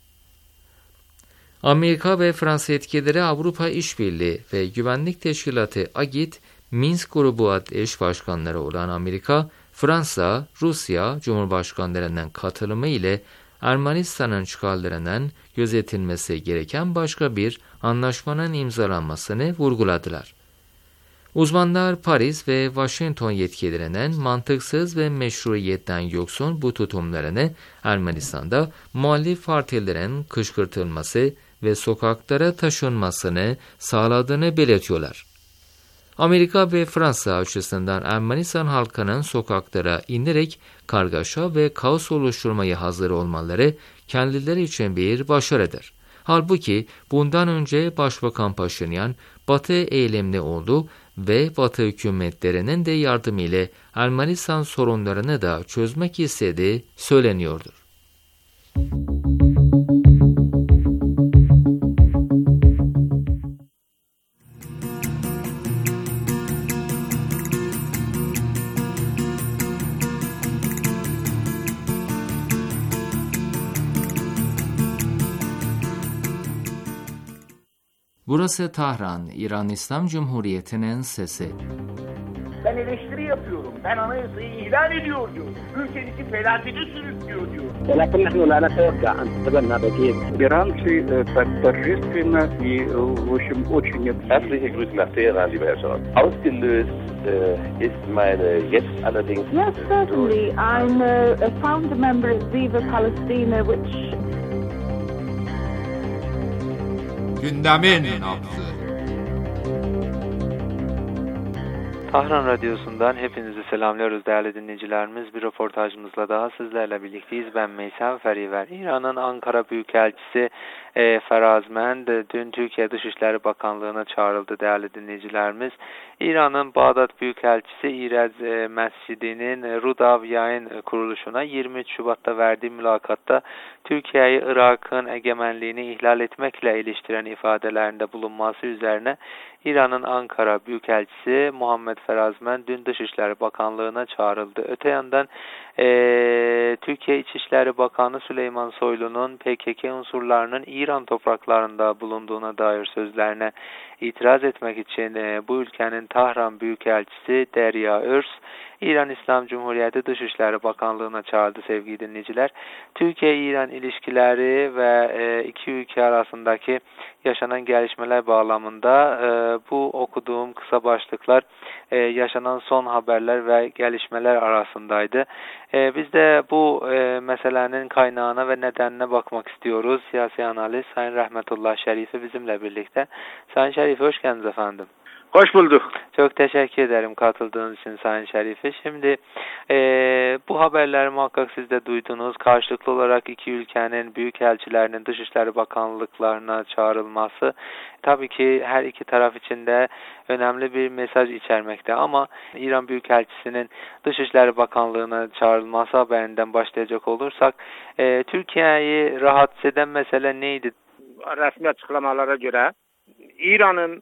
Amerika ve Fransa etkileri Avrupa İşbirliği ve Güvenlik Teşkilatı AGİT, Minsk grubu eş başkanları olan Amerika, Fransa, Rusya Cumhurbaşkanlarının katılımı ile Ermenistan'ın çıkarlarının gözetilmesi gereken başka bir anlaşmanın imzalanmasını vurguladılar. Uzmanlar Paris ve Washington yetkililerinin mantıksız ve meşruiyetten yoksun bu tutumlarını Ermenistan'da muhalif partilerin kışkırtılması ve sokaklara taşınmasını sağladığını belirtiyorlar. Amerika ve Fransa açısından Ermenistan halkının sokaklara inerek kargaşa ve kaos oluşturmaya hazır olmaları kendileri için bir başarıdır. Halbuki bundan önce Başbakan Paşinyan Batı eylemli oldu ve Batı hükümetlerinin de yardımıyla Ermenistan sorunlarını da çözmek istediği söyleniyordur. Burası Tahran, İran İslam Cumhuriyeti'nin sesi. Ben eleştiri yapıyorum. Ben anayasayı ihlal ediyor diyor. Ülkemizi felakete sürüklüyor diyor. ولكن نحن لا نتوقع أن تتبنى بكير. Иранцы торжественно и, в общем, очень... Herzliche Grüße nach Teheran, lieber Herr Scholz. Ausgelöst ist meine jetzt allerdings... Yes, certainly. I'm a founder member of Viva Palestina, which... Gündemin nabzı. Tahran Radyosu'ndan hepinizi selamlıyoruz değerli dinleyicilerimiz. Bir röportajımızla daha sizlerle birlikteyiz. Ben Meysem Feriver. İran'ın Ankara Büyükelçisi Ferazmend dün Türkiye Dışişleri Bakanlığı'na çağrıldı değerli dinleyicilerimiz. İran'ın Bağdat Büyükelçisi İrez Mescidi'nin Rudav Yayın Kuruluşu'na 23 Şubat'ta verdiği mülakatta Türkiye'yi Irak'ın egemenliğini ihlal etmekle eleştiren ifadelerinde bulunması üzerine İran'ın Ankara Büyükelçisi Muhammed Ferazmend dün Dışişleri Bakanlığı'na çağrıldı. Öte yandan Türkiye İçişleri Bakanı Süleyman Soylu'nun PKK unsurlarının İran topraklarında bulunduğuna dair sözlerine itiraz etmek için bu ülkenin Tahran Büyükelçisi Derya Örs, İran İslam Cumhuriyeti Dışişleri Bakanlığı'na çağırdı sevgili dinleyiciler. Türkiye-İran ilişkileri ve iki ülke arasındaki yaşanan gelişmeler bağlamında bu okuduğum kısa başlıklar yaşanan son haberler ve gelişmeler arasındaydı. Biz de bu meselenin kaynağına ve nedenine bakmak istiyoruz. Siyasi analiz Sayın Rahmetullah Şerifi bizimle birlikte. Sayın Şerifi hoş geldiniz efendim. Hoş bulduk. Çok teşekkür ederim katıldığınız için Sayın Şerifi. Şimdi bu haberleri muhakkak siz de duydunuz. Karşılıklı olarak iki ülkenin büyükelçilerinin Dışişleri Bakanlıklarına çağrılması tabii ki her iki taraf için de önemli bir mesaj içermekte. Ama İran Büyükelçisi'nin Dışişleri Bakanlığı'na çağrılması haberinden başlayacak olursak Türkiye'yi rahatsız eden mesele neydi? Resmi açıklamalara göre İran'ın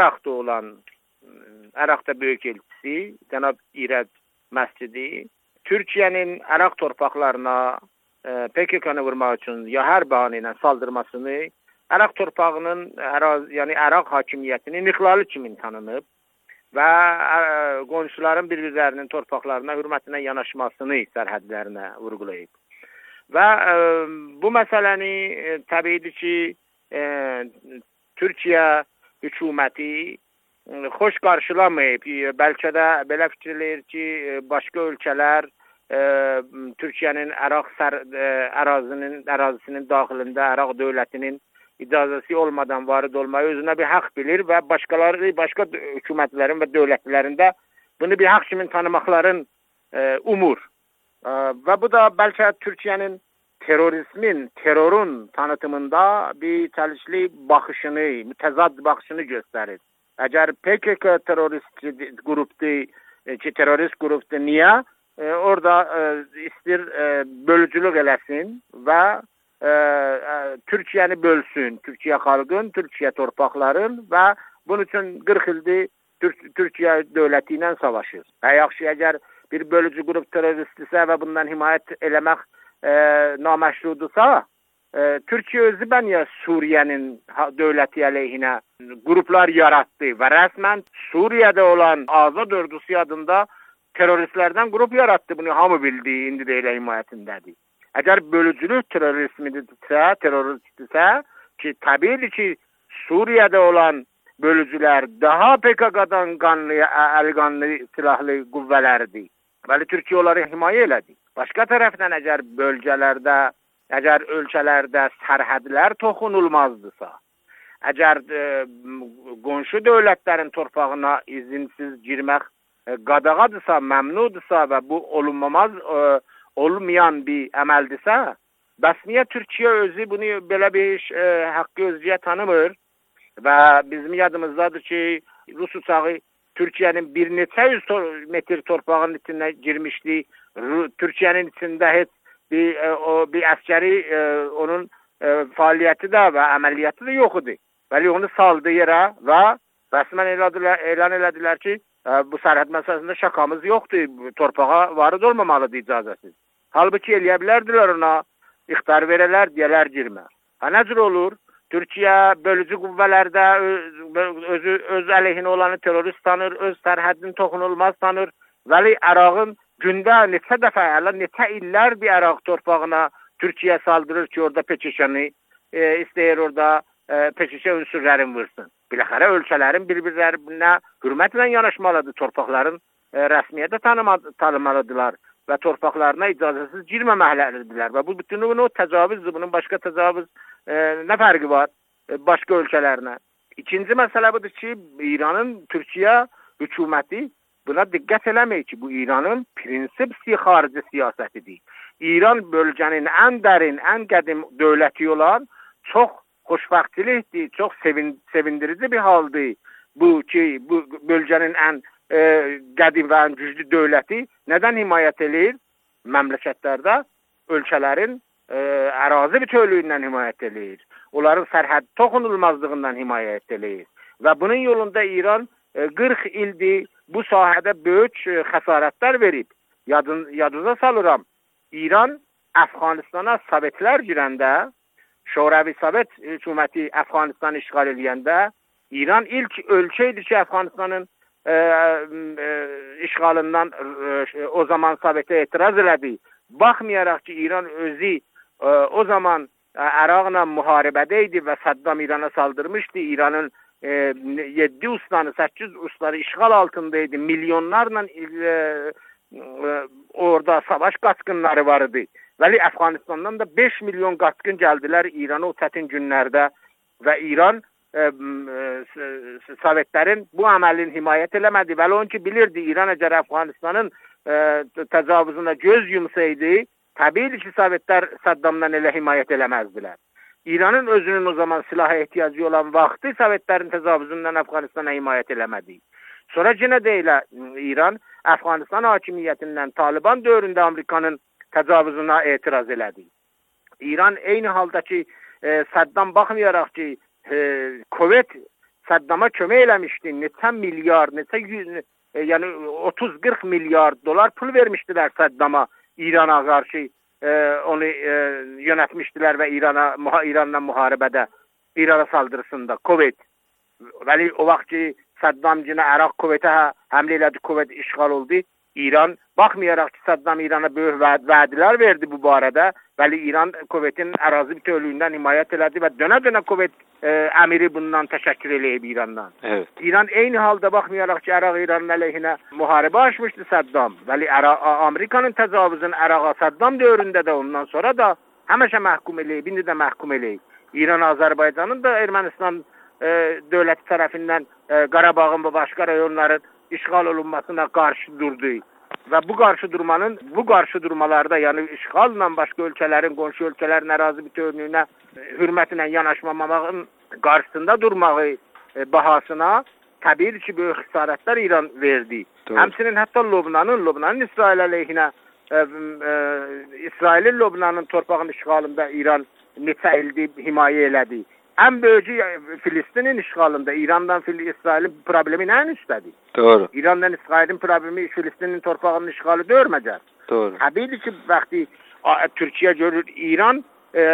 Irak'ta Büyükelçisi Cenab-ı İrad Mescidi Türkiye'nin Irak torpaklarına PKK-nı vurmaq üçün ya hər bəhanə ilə saldırmasını Əraq torpağının, yəni Əraq hakimiyyətinin ihlali kimi tanınıb və qonşuların bir-birlərinin torpaqlarına, hörmətinə yanaşmasını sərhədlərinə vurğulayıb. Və bu məsələni təbiidir ki, Türkiyə hökuməti xoş qarşılamayıb. Bəlkə də belə fikirləyir ki, başqa ölkələr Türkiyənin Əraq ərazisinin daxilində Əraq dövlətinin icazəsi olmadan varid olmayı özünə bir haqq bilir və başqa hökumətlərin və dövlətlərində bunu bir haqq kimi tanımaqların umur. Və bu da bəlkə Türkiyənin terrorun tanıtımında bir çelişli baxışını, mütəzad baxışını göstərir. Əgər PKK terörist qrupdur, niyə? Orada istir bölücülük eləsin və Türkiyəni bölsün, Türkiyə xalqın, Türkiyə torpaqların və bunun üçün 40 ildir Türkiyə dövləti ilə savaşır. Və yaxşı, əgər bir bölücü qrup teröristdirsə və bundan himayət eləmək naməşrudursa, Türkiyə özü bəniyə Suriyənin dövləti əleyhinə qruplar yaratdı və rəsmən Suriyədə olan Azad ordusu adında teröristlərdən qrup yaratdı. Bunu hamı bildi, indi də elə himayətindədir. Əgər bölücülük teröristdirsə, ki təbiidir ki, Suriyədə olan bölücülər daha PKK-dan əl-qanlı silahlı qüvvələrdir. Bəli, Türkiyə onları himayə elədi. Başqa tərəfdən əgər bölgələrdə, əgər ölkələrdə sərhədlər toxunulmazdısa, əgər qonşu dövlətlərin torpağına izinsiz girmək qadağadırsa, məmnudursa və bu olmayan bir əməldirsə, bəs niyə Türkiyə özü bunu belə bir haqqı özgəyə tanımır və bizim yadımızdadır ki, Rus uçağı Türkiyənin bir neçə yüz metr torpağının içində girmişdi. Türkiyənin içində heç bir əskəri onun fəaliyyəti də və əməliyyatı da yox idi. Bəli, onu saldı yerə və rəsmən elan elədilər ki, bu sərhəd məsələsində şakamız yoxdur, torpağa varid olmamalıdır icazəsiz. Halbuki eləyə bilərdilər ona, ixtar verələr, deyələr girmə. Nə cür olur? Türkiyə bölücü qüvvələrdə öz əleyhinə olanı terörist tanır, öz sərhədini toxunulmaz tanır. Vəli Ərağın gündə neçə dəfə, neçə illər bir Əraq torpağına Türkiyə saldırır ki, orada PKK-nı istəyir, orada PKK ünsürlərin vursun. Biləxərə ölkələrin bir-birlərinə hürmətlə yanaşmalıdır, torpaqların rəsmiyyətə tanımalıdırlar və torpaqlarına icazəsiz girməməkləridirlər. Və bu bütünü bunu təcavüzdür, bunun başqa təcavüz nə fərqi var başqa ölkələrinə? İkinci məsələ budur ki, İranın Türkiyə hökuməti buna diqqət eləmir ki, bu İranın prinsip xarici siyasətidir. İran bölgənin ən dərin, ən qədim dövləti olan çox xoşbəxtçilikdir, çox sevindirici bir haldır bu ki, bu bölgənin ən qədim və ən güclü dövləti nədən himayət edir? Məmləkətlərdə ölkələrin ərazi bütövlüyündən himayət edir. Onların sərhəd toxunulmazlığından himayət edir. Və bunun yolunda İran 40 ildir bu sahədə böyük xəsarətlər verib. Yadınıza salıram, İran Əfqanistana Sovetlər girəndə, Şoravi Sovet hökuməti Əfqanistanı işğal edəndə, İran ilk ölkə idi ki, Əfqanistanın işğalından o zaman Sovetə etiraz elədi. Baxmayaraq ki, İran özü o zaman Əraqla müharibədə idi və Saddam İrana saldırmışdı. İranın 7 uslanı, 8 usları işğal altındaydı. Milyonlarla orada savaş qaçqınları var idi. Vəli Əfqanistandan da 5 milyon qaçqın gəldilər İrana o çətin günlərdə və İran Sovetlərin bu əməlini himayət eləmədi. Vəli onun ki, bilirdi, İran əgər Əfqanistanın təcavüzünə göz yumsaydı, təbii ki, Sovetlər Saddamdan elə himayət eləməzdilər. İranın özünün o zaman silaha ehtiyacı olan vaxtı Sovetlərin təcavüzündən Əfqanistana himayət eləmədi. Sonra yenə də elə İran Əfqanistan hakimiyyətindən Taliban dövründə Amerikanın təcavüzünə etiraz elədi. İran eyni halda ki, Saddam baxmayaraq ki, Kuveyt Saddama kömək eləmişdi, neçə milyar, yəni 30-40 milyar dolar pul vermişdilər Saddama İrana qarşı onu yönetmiştiler ve İran'la muharebede, İran'a saldırısında Kuveyt. Veli o vakti Saddam yine Irak Kuveyt'e hamle elədi, Kuveyt işgal oldu. İran, bakmayarak ki Saddam İran'a büyük vaadiler verdi bu barədə, veli İran Kuveyt'in arazi bütövlüğünden himayet elədi ve döne Kuveyt emiri bundan teşekkür eləyib İran'dan. Evet. İran eyni halda bakmayarak ki Irak İran'ın aleyhine muharebe açmıştı Saddam. Veli Amerika'nın tecavüzün Irak'a Saddam dövründe de ondan sonra da həmişə məhkum eləyib, indi də məhkum eləyib. İran Azərbaycanın da Ermənistan devleti tarafından Qarabağın ve başka rayonların işgal olunmasına karşı durdu. Ve bu karşı durmalarda yani işgalla başka ülkelerin, komşu ülkelerin arazi bütünlüğüne hürmetine yanaşmamağın karşısında durmağı bahasına tabii ki büyük xəsarətlər İran verdi. Həmçinin hatta Lübnanın İsrail aleyhine İsrail'in Lübnanın torpağın işgalında İran neçə ildir himaye elədi. En böyücü Filistin'in işgalında İran'dan İsrail'in problemi neyin üstədi? Doğru. İran'dan İsrail'in problemi Filistin'in torpağının işgali görmeyecek. Doğru. Tabii ki vakti Türkiye görür İran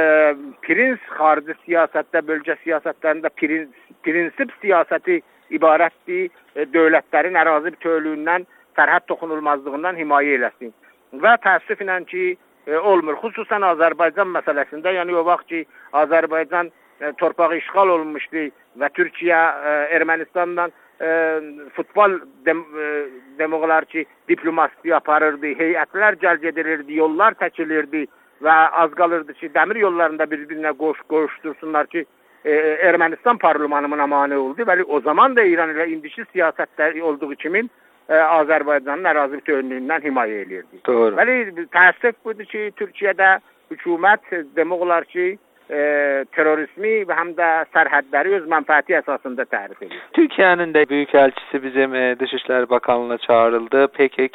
prins xarici siyasette, bölge siyasetlerinde prinsip siyaseti ibarətdir. Devletlerin arazi bütövlüğünden, sərhəd toxunulmazlığından himaye eləsin. Ve təəssüflə ki olmur. Xüsusən Azərbaycan məsələsində, yani o vaxt ki Azərbaycan torpağı işgal olmuştu ve Türkiye Ermenistan'dan futbol demoqlar ki diplomasi yaparırdı, heyətlər cəlb edilirdi, yollar çəkilirdi ve az qalırdı ki demir yollarında birbirine qoştursunlar ki Ermənistan parlamanına mane oldu. Ve o zaman da İran ile indiki siyasetler olduğu kimin Azərbaycanın arazi bütövlüğündən himaye edirdi. Doğru. Ve təəssüf budur ki Türkiye'de hükümet demoqlar ki terörizmi ve hem de sərhədləri öz mənfəəti əsasında tərif edir. Türkiye'nin de büyükelçisi bizim Dışişleri Bakanlığı'na çağrıldı.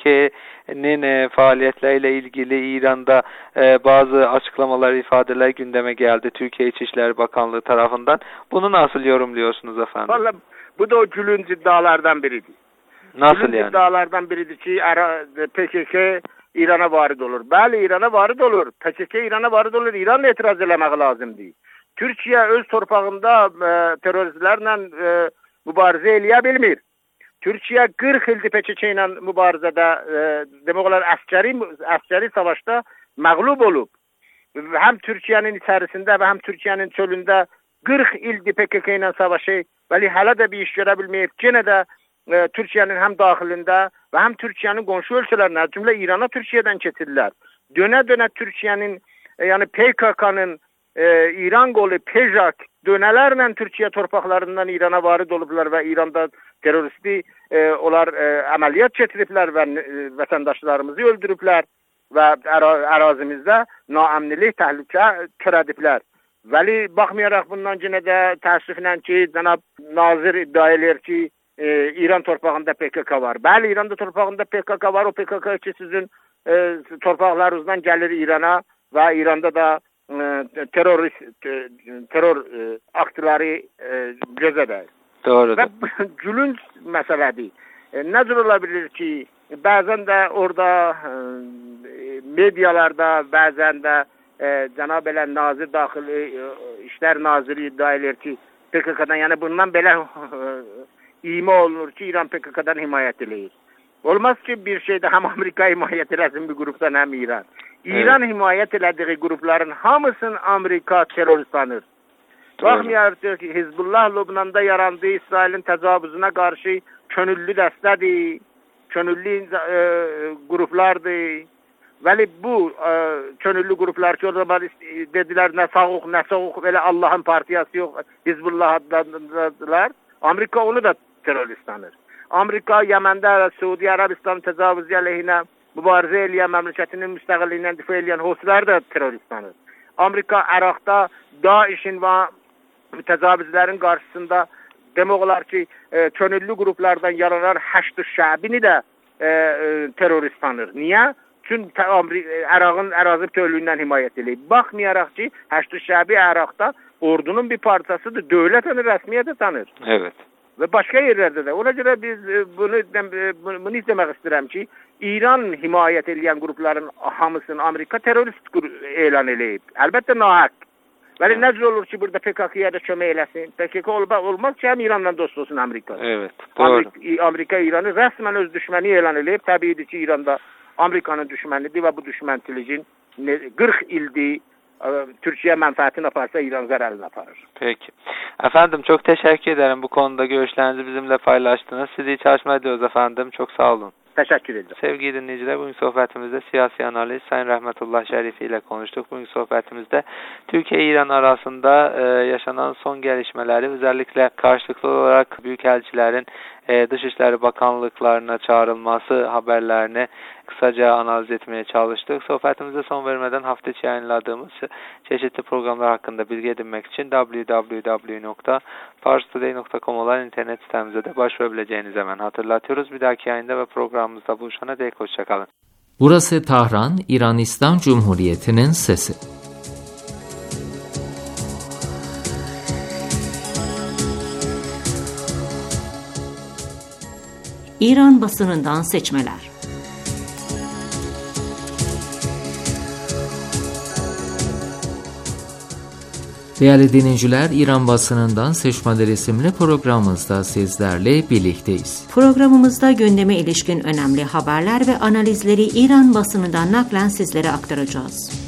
PKK'nin faaliyetleriyle ilgili İran'da bazı açıklamalar, ifadeler gündeme geldi Türkiye İçişleri Bakanlığı tarafından. Bunu nasıl yorumluyorsunuz efendim? Vallahi bu da o gülünç iddialardan biridir. Nasıl gülünç yani? iddialardan biridir ki PKK İran'a varid olur. Bəli, İran'a varid olur. PKK İran'a varid olur. İran'la etiraz eləmək lazımdır. Türkiye öz torpağında teröristlerle mübarizə eləyə bilmir. Türkiye 40 ildir PKK ile mübarizədə demək olar əskeri savaşta məğlub olub. Hem Türkiye'nin içerisinde ve hem Türkiye'nin çölünde 40 ildir PKK ile savaşı. Vəli hələ də bir iş görə bilməyib. Gene de Türkiye'nin hem dahilinde ve hem Türkiye'nin komşu ülkelerine, cümle İran'a Türkiye'den keçirdiler. Döne Türkiye'nin yani PKK'nın İran qolu PEJAK dönelerle Türkiye torpaqlarından İran'a varid olublar ve İran'da teröristi onlar əməliyyat keçiriblər ve vətəndaşlarımızı öldürüblər ve arazimizde naəmnilik, təhlükə törədiblər. Vəli baxmayaraq bundan yine de təəssüflə ki, Cənab Nazir iddia edir ki, İran torpağında PKK var. Bəli, İran'da torpağında PKK var. O PKK ki sizin torpaqlarınızdan gelir İran'a ve İran'da da terör aktları gözədir. Doğrudur. Ve gülünç məsələdir. Necə olabilir ki, bazen de orada medyalarda, bazen de Cenab-ı Elə Nazir Daxili İşlər Naziri iddia edir ki, PKK'dan, yani bundan belə ima olunur ki, İran PKK'dan himayət eləyir. Olmaz ki bir şeyde hem Amerika himayət eləsin bir gruptan hem İran. İran himayət elədiği grupların hamısını Amerika terörist sanır. Baxmayaraq ki, Hizbullah Lübnanda yarandığı İsrail'in təcavüzüne karşı könüllü dəstədir, könüllü gruplardır. Vəli bu könüllü gruplar ki, o zaman dediler ne soğuk, böyle Allah'ın partiyası yok, Hizbullah adlandılar. Amerika onu da terörist sanır. Amerika Yemen'de Suudi Arabistan tecavüzü aleyhine mübarizə eləyən, məmləkətinin müstəqilliyindən difa eləyən Husiləri da terörist sanır. Amerika Irak'ta DAEŞ'in ve tecavüzlerin karşısında demək olar ki, könüllü gruplardan yaranan Həşd-ü Şəbini de terörist sanır. Niye? Çünkü Irak'ın ərazi bütövlüyündən himayət eləyib. Baxmayaraq ki, Həşd-ü Şəbi Irak'ta ordunun bir parçasıdır. Dövlət onu rəsmiyyətə tanır. Evet. və başqa yerlərdə də. Ona görə biz bunu izləmək istəyirəm ki, İran himayət edən qrupların hamısını Amerika terörist elan edib. Əlbəttə nahaq. Bəli, necə olur ki, burada PKK-ya da kömək eləsin? PKK olmaz ki, həm İranla dost olsun Amerika. Evet, doğru. Amerika İranı rəsmən öz düşməni elan edib. Təbiidir ki, İranda Amerikanın düşmənidir və bu düşmənçiliyin 40 ildir Türkiye menfaatini yaparsa İran zararını aparır. Peki. Efendim çok teşekkür ederim bu konuda görüşlerinizi bizimle paylaştınız. Sizi iyi çalışma ediyoruz efendim. Çok sağ olun. Teşekkür ederim. Sevgili dinleyiciler, bugün sohbetimizde siyasi analiz Sayın Rahmetullah Şerifi ile konuştuk. Bugün sohbetimizde Türkiye-İran arasında yaşanan son gelişmeleri, özellikle karşılıklı olarak büyükelçilerin Dışişleri Bakanlıklarına çağrılması haberlerini kısaca analiz etmeye çalıştık. Sohbetimize son vermeden hafta içi yayınladığımız çeşitli programlar hakkında bilgi edinmek için www.parstoday.com olan internet sitemize de başvurabileceğinizi hemen hatırlatıyoruz. Bir dahaki yayında ve programımızda buluşana dek hoşçakalın. Burası Tahran, İran İslam Cumhuriyeti'nin sesi. İran basınından seçmeler. Değerli dinleyiciler, İran basınından seçmeler isimli programımızda sizlerle birlikteyiz. Programımızda gündeme ilişkin önemli haberler ve analizleri İran basınından naklen sizlere aktaracağız.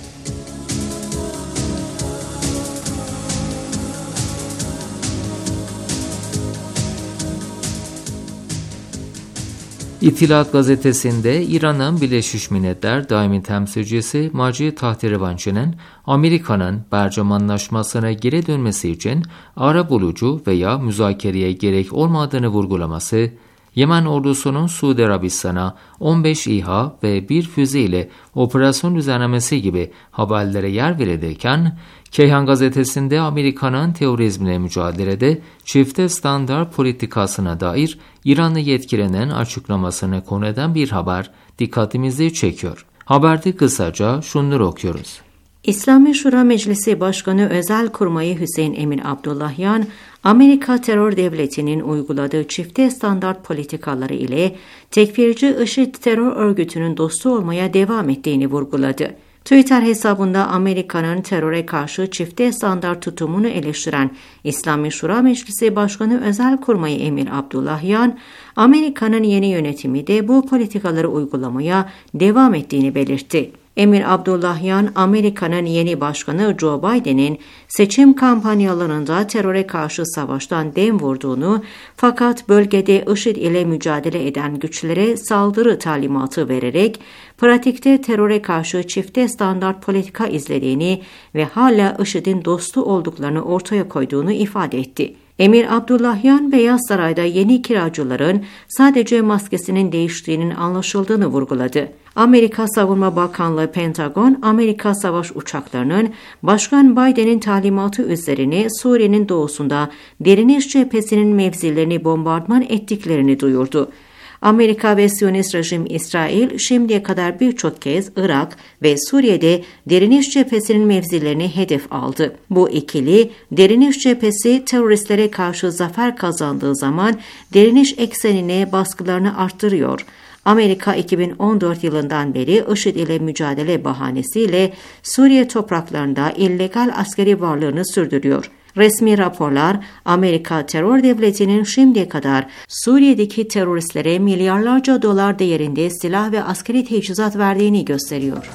İttihat gazetesinde İran'ın Birleşmiş Milletler daimi temsilcisi Macid Tahterivançı'nın Amerika'nın Bercam Anlaşması'na geri dönmesi için arabulucu veya müzakereye gerek olmadığını vurgulaması, Yemen ordusunun Suudi Arabistan'a 15 İHA ve bir füze ile operasyon düzenlemesi gibi haberlere yer verilirken, Keyhan gazetesinde Amerika'nın terörizmle mücadelede çifte standart politikasına dair İranlı yetkilinin açıklamasını konu eden bir haber dikkatimizi çekiyor. Haberde kısaca şunları okuyoruz. İslami Şura Meclisi Başkanı Özel Kurmayı Hüseyin Emin Abdullahyan, Amerika terör devletinin uyguladığı çifte standart politikaları ile tekfirci IŞİD terör örgütünün dostu olmaya devam ettiğini vurguladı. Twitter hesabında Amerika'nın teröre karşı çifte standart tutumunu eleştiren İslami Şura Meclisi Başkanı Özel Kurmayı Emir Abdullahyan, Amerika'nın yeni yönetimi de bu politikaları uygulamaya devam ettiğini belirtti. Emir Abdullahyan, Amerika'nın yeni başkanı Joe Biden'in seçim kampanyalarında teröre karşı savaştan dem vurduğunu, fakat bölgede IŞİD ile mücadele eden güçlere saldırı talimatı vererek pratikte teröre karşı çifte standart politika izlediğini ve hala IŞİD'in dostu olduklarını ortaya koyduğunu ifade etti. Emir Abdullahyan, Beyaz Saray'da yeni kiracıların sadece maskesinin değiştiğinin anlaşıldığını vurguladı. Amerika Savunma Bakanlığı Pentagon, Amerika savaş uçaklarının Başkan Biden'in talimatı üzerine Suriye'nin doğusunda direniş cephesinin mevzilerini bombardıman ettiklerini duyurdu. Amerika ve Siyonist rejim İsrail şimdiye kadar birçok kez Irak ve Suriye'de direniş cephesinin mevzilerini hedef aldı. Bu ikili direniş cephesi teröristlere karşı zafer kazandığı zaman direniş eksenine baskılarını arttırıyor. Amerika 2014 yılından beri IŞİD ile mücadele bahanesiyle Suriye topraklarında illegal askeri varlığını sürdürüyor. Resmi raporlar Amerika terör devletinin şimdiye kadar Suriye'deki teröristlere milyarlarca dolar değerinde silah ve askeri teçhizat verdiğini gösteriyor.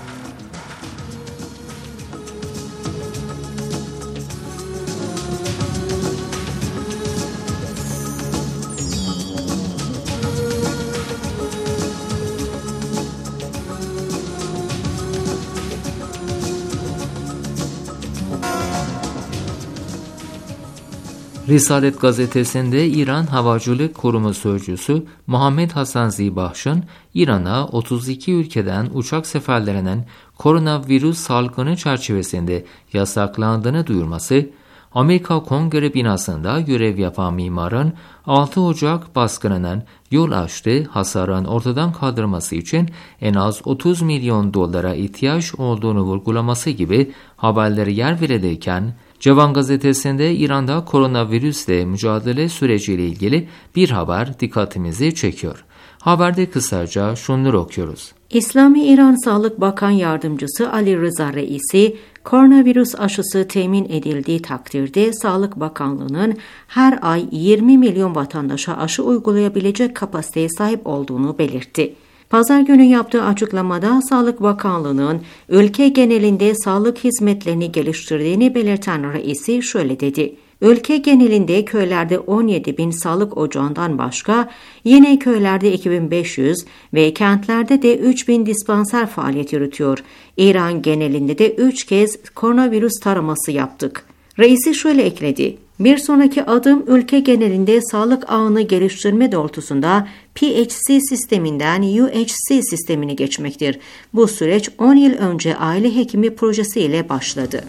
Risalet gazetesinde İran Havacılık Kurumu Sözcüsü Muhammed Hasan Zibahş'ın İran'a 32 ülkeden uçak seferlerinin koronavirüs salgını çerçevesinde yasaklandığını duyurması, Amerika Kongre binasında görev yapan mimarın 6 Ocak baskınının yol açtığı hasarın ortadan kaldırması için en az 30 milyon dolara ihtiyaç olduğunu vurgulaması gibi haberlere yer verilirken, Cevan gazetesinde İran'da koronavirüsle mücadele süreciyle ilgili bir haber dikkatimizi çekiyor. Haberde kısaca şunları okuyoruz. İslami İran Sağlık Bakan Yardımcısı Ali Rıza Reisi, koronavirüs aşısı temin edildiği takdirde Sağlık Bakanlığı'nın her ay 20 milyon vatandaşa aşı uygulayabilecek kapasiteye sahip olduğunu belirtti. Pazar günü yaptığı açıklamada Sağlık Bakanlığı'nın ülke genelinde sağlık hizmetlerini geliştirdiğini belirten reisi şöyle dedi. Ülke genelinde köylerde 17 bin sağlık ocağından başka yine köylerde 2500 ve kentlerde de 3000 dispanser faaliyet yürütüyor. İran genelinde de 3 kez koronavirüs taraması yaptık. Reisi şöyle ekledi. Bir sonraki adım ülke genelinde sağlık ağını geliştirme doğrultusunda PHC sisteminden UHC sistemine geçmektir. Bu süreç 10 yıl önce aile hekimi projesiyle başladı.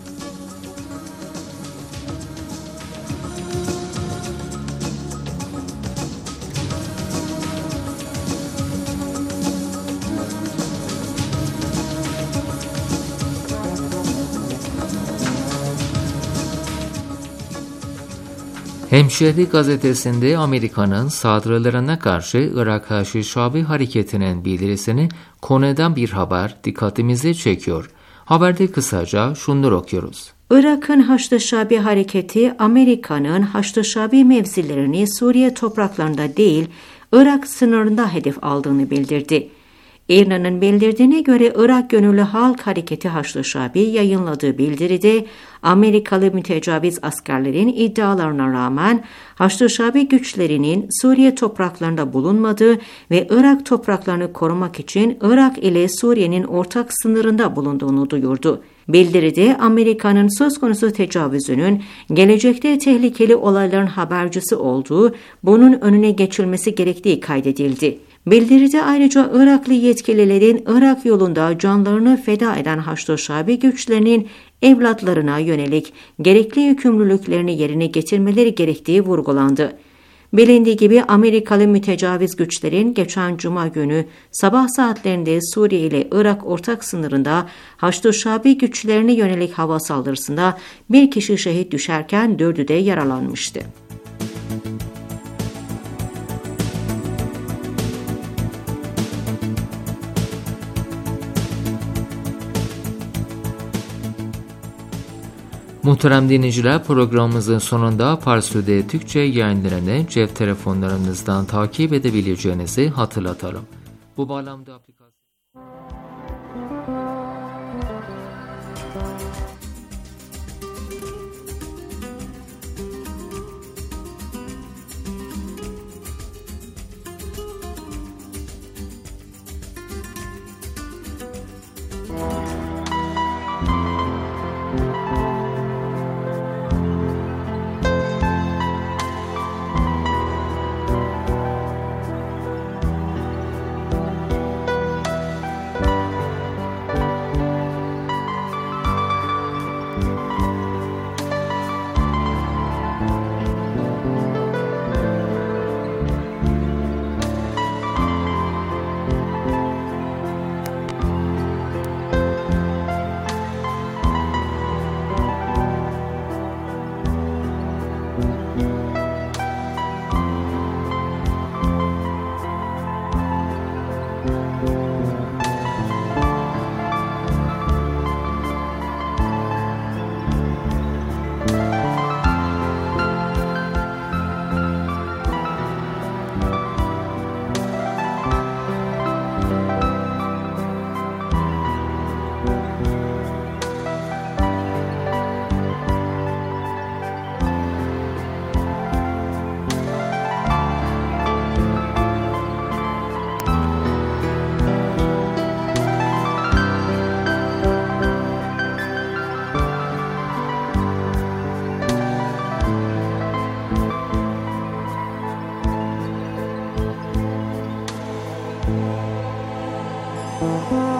Hemşehri gazetesinde Amerika'nın saldırılarına karşı Irak Haçlı Şabi hareketinin bildirisini konu eden bir haber dikkatimizi çekiyor. Haberde kısaca şunları okuyoruz. Irak'ın Haçlı Şabi hareketi Amerika'nın Haçlı Şabi mevzilerini Suriye topraklarında değil Irak sınırında hedef aldığını bildirdi. İRNA'nın bildirdiğine göre Irak Gönüllü Halk Hareketi Haçlı Şabi yayınladığı bildiride Amerikalı mütecaviz askerlerin iddialarına rağmen Haçlı Şabi güçlerinin Suriye topraklarında bulunmadığı ve Irak topraklarını korumak için Irak ile Suriye'nin ortak sınırında bulunduğunu duyurdu. Bildiride Amerika'nın söz konusu tecavüzünün gelecekte tehlikeli olayların habercisi olduğu, bunun önüne geçilmesi gerektiği kaydedildi. Bildiride ayrıca Iraklı yetkililerin Irak yolunda canlarını feda eden Haçlı Şabi güçlerinin evlatlarına yönelik gerekli yükümlülüklerini yerine getirmeleri gerektiği vurgulandı. Bilindiği gibi Amerikalı mütecaviz güçlerin geçen Cuma günü sabah saatlerinde Suriye ile Irak ortak sınırında Haçlı Şabi güçlerine yönelik hava saldırısında bir kişi şehit düşerken 4'ü de yaralanmıştı. Muhterem dinleyiciler, programımızın sonunda Parsu'da Türkçe yayınlarını cep telefonlarınızdan takip edebileceğinizi hatırlatalım. Bu bağlamda aplikasyon... Thank you.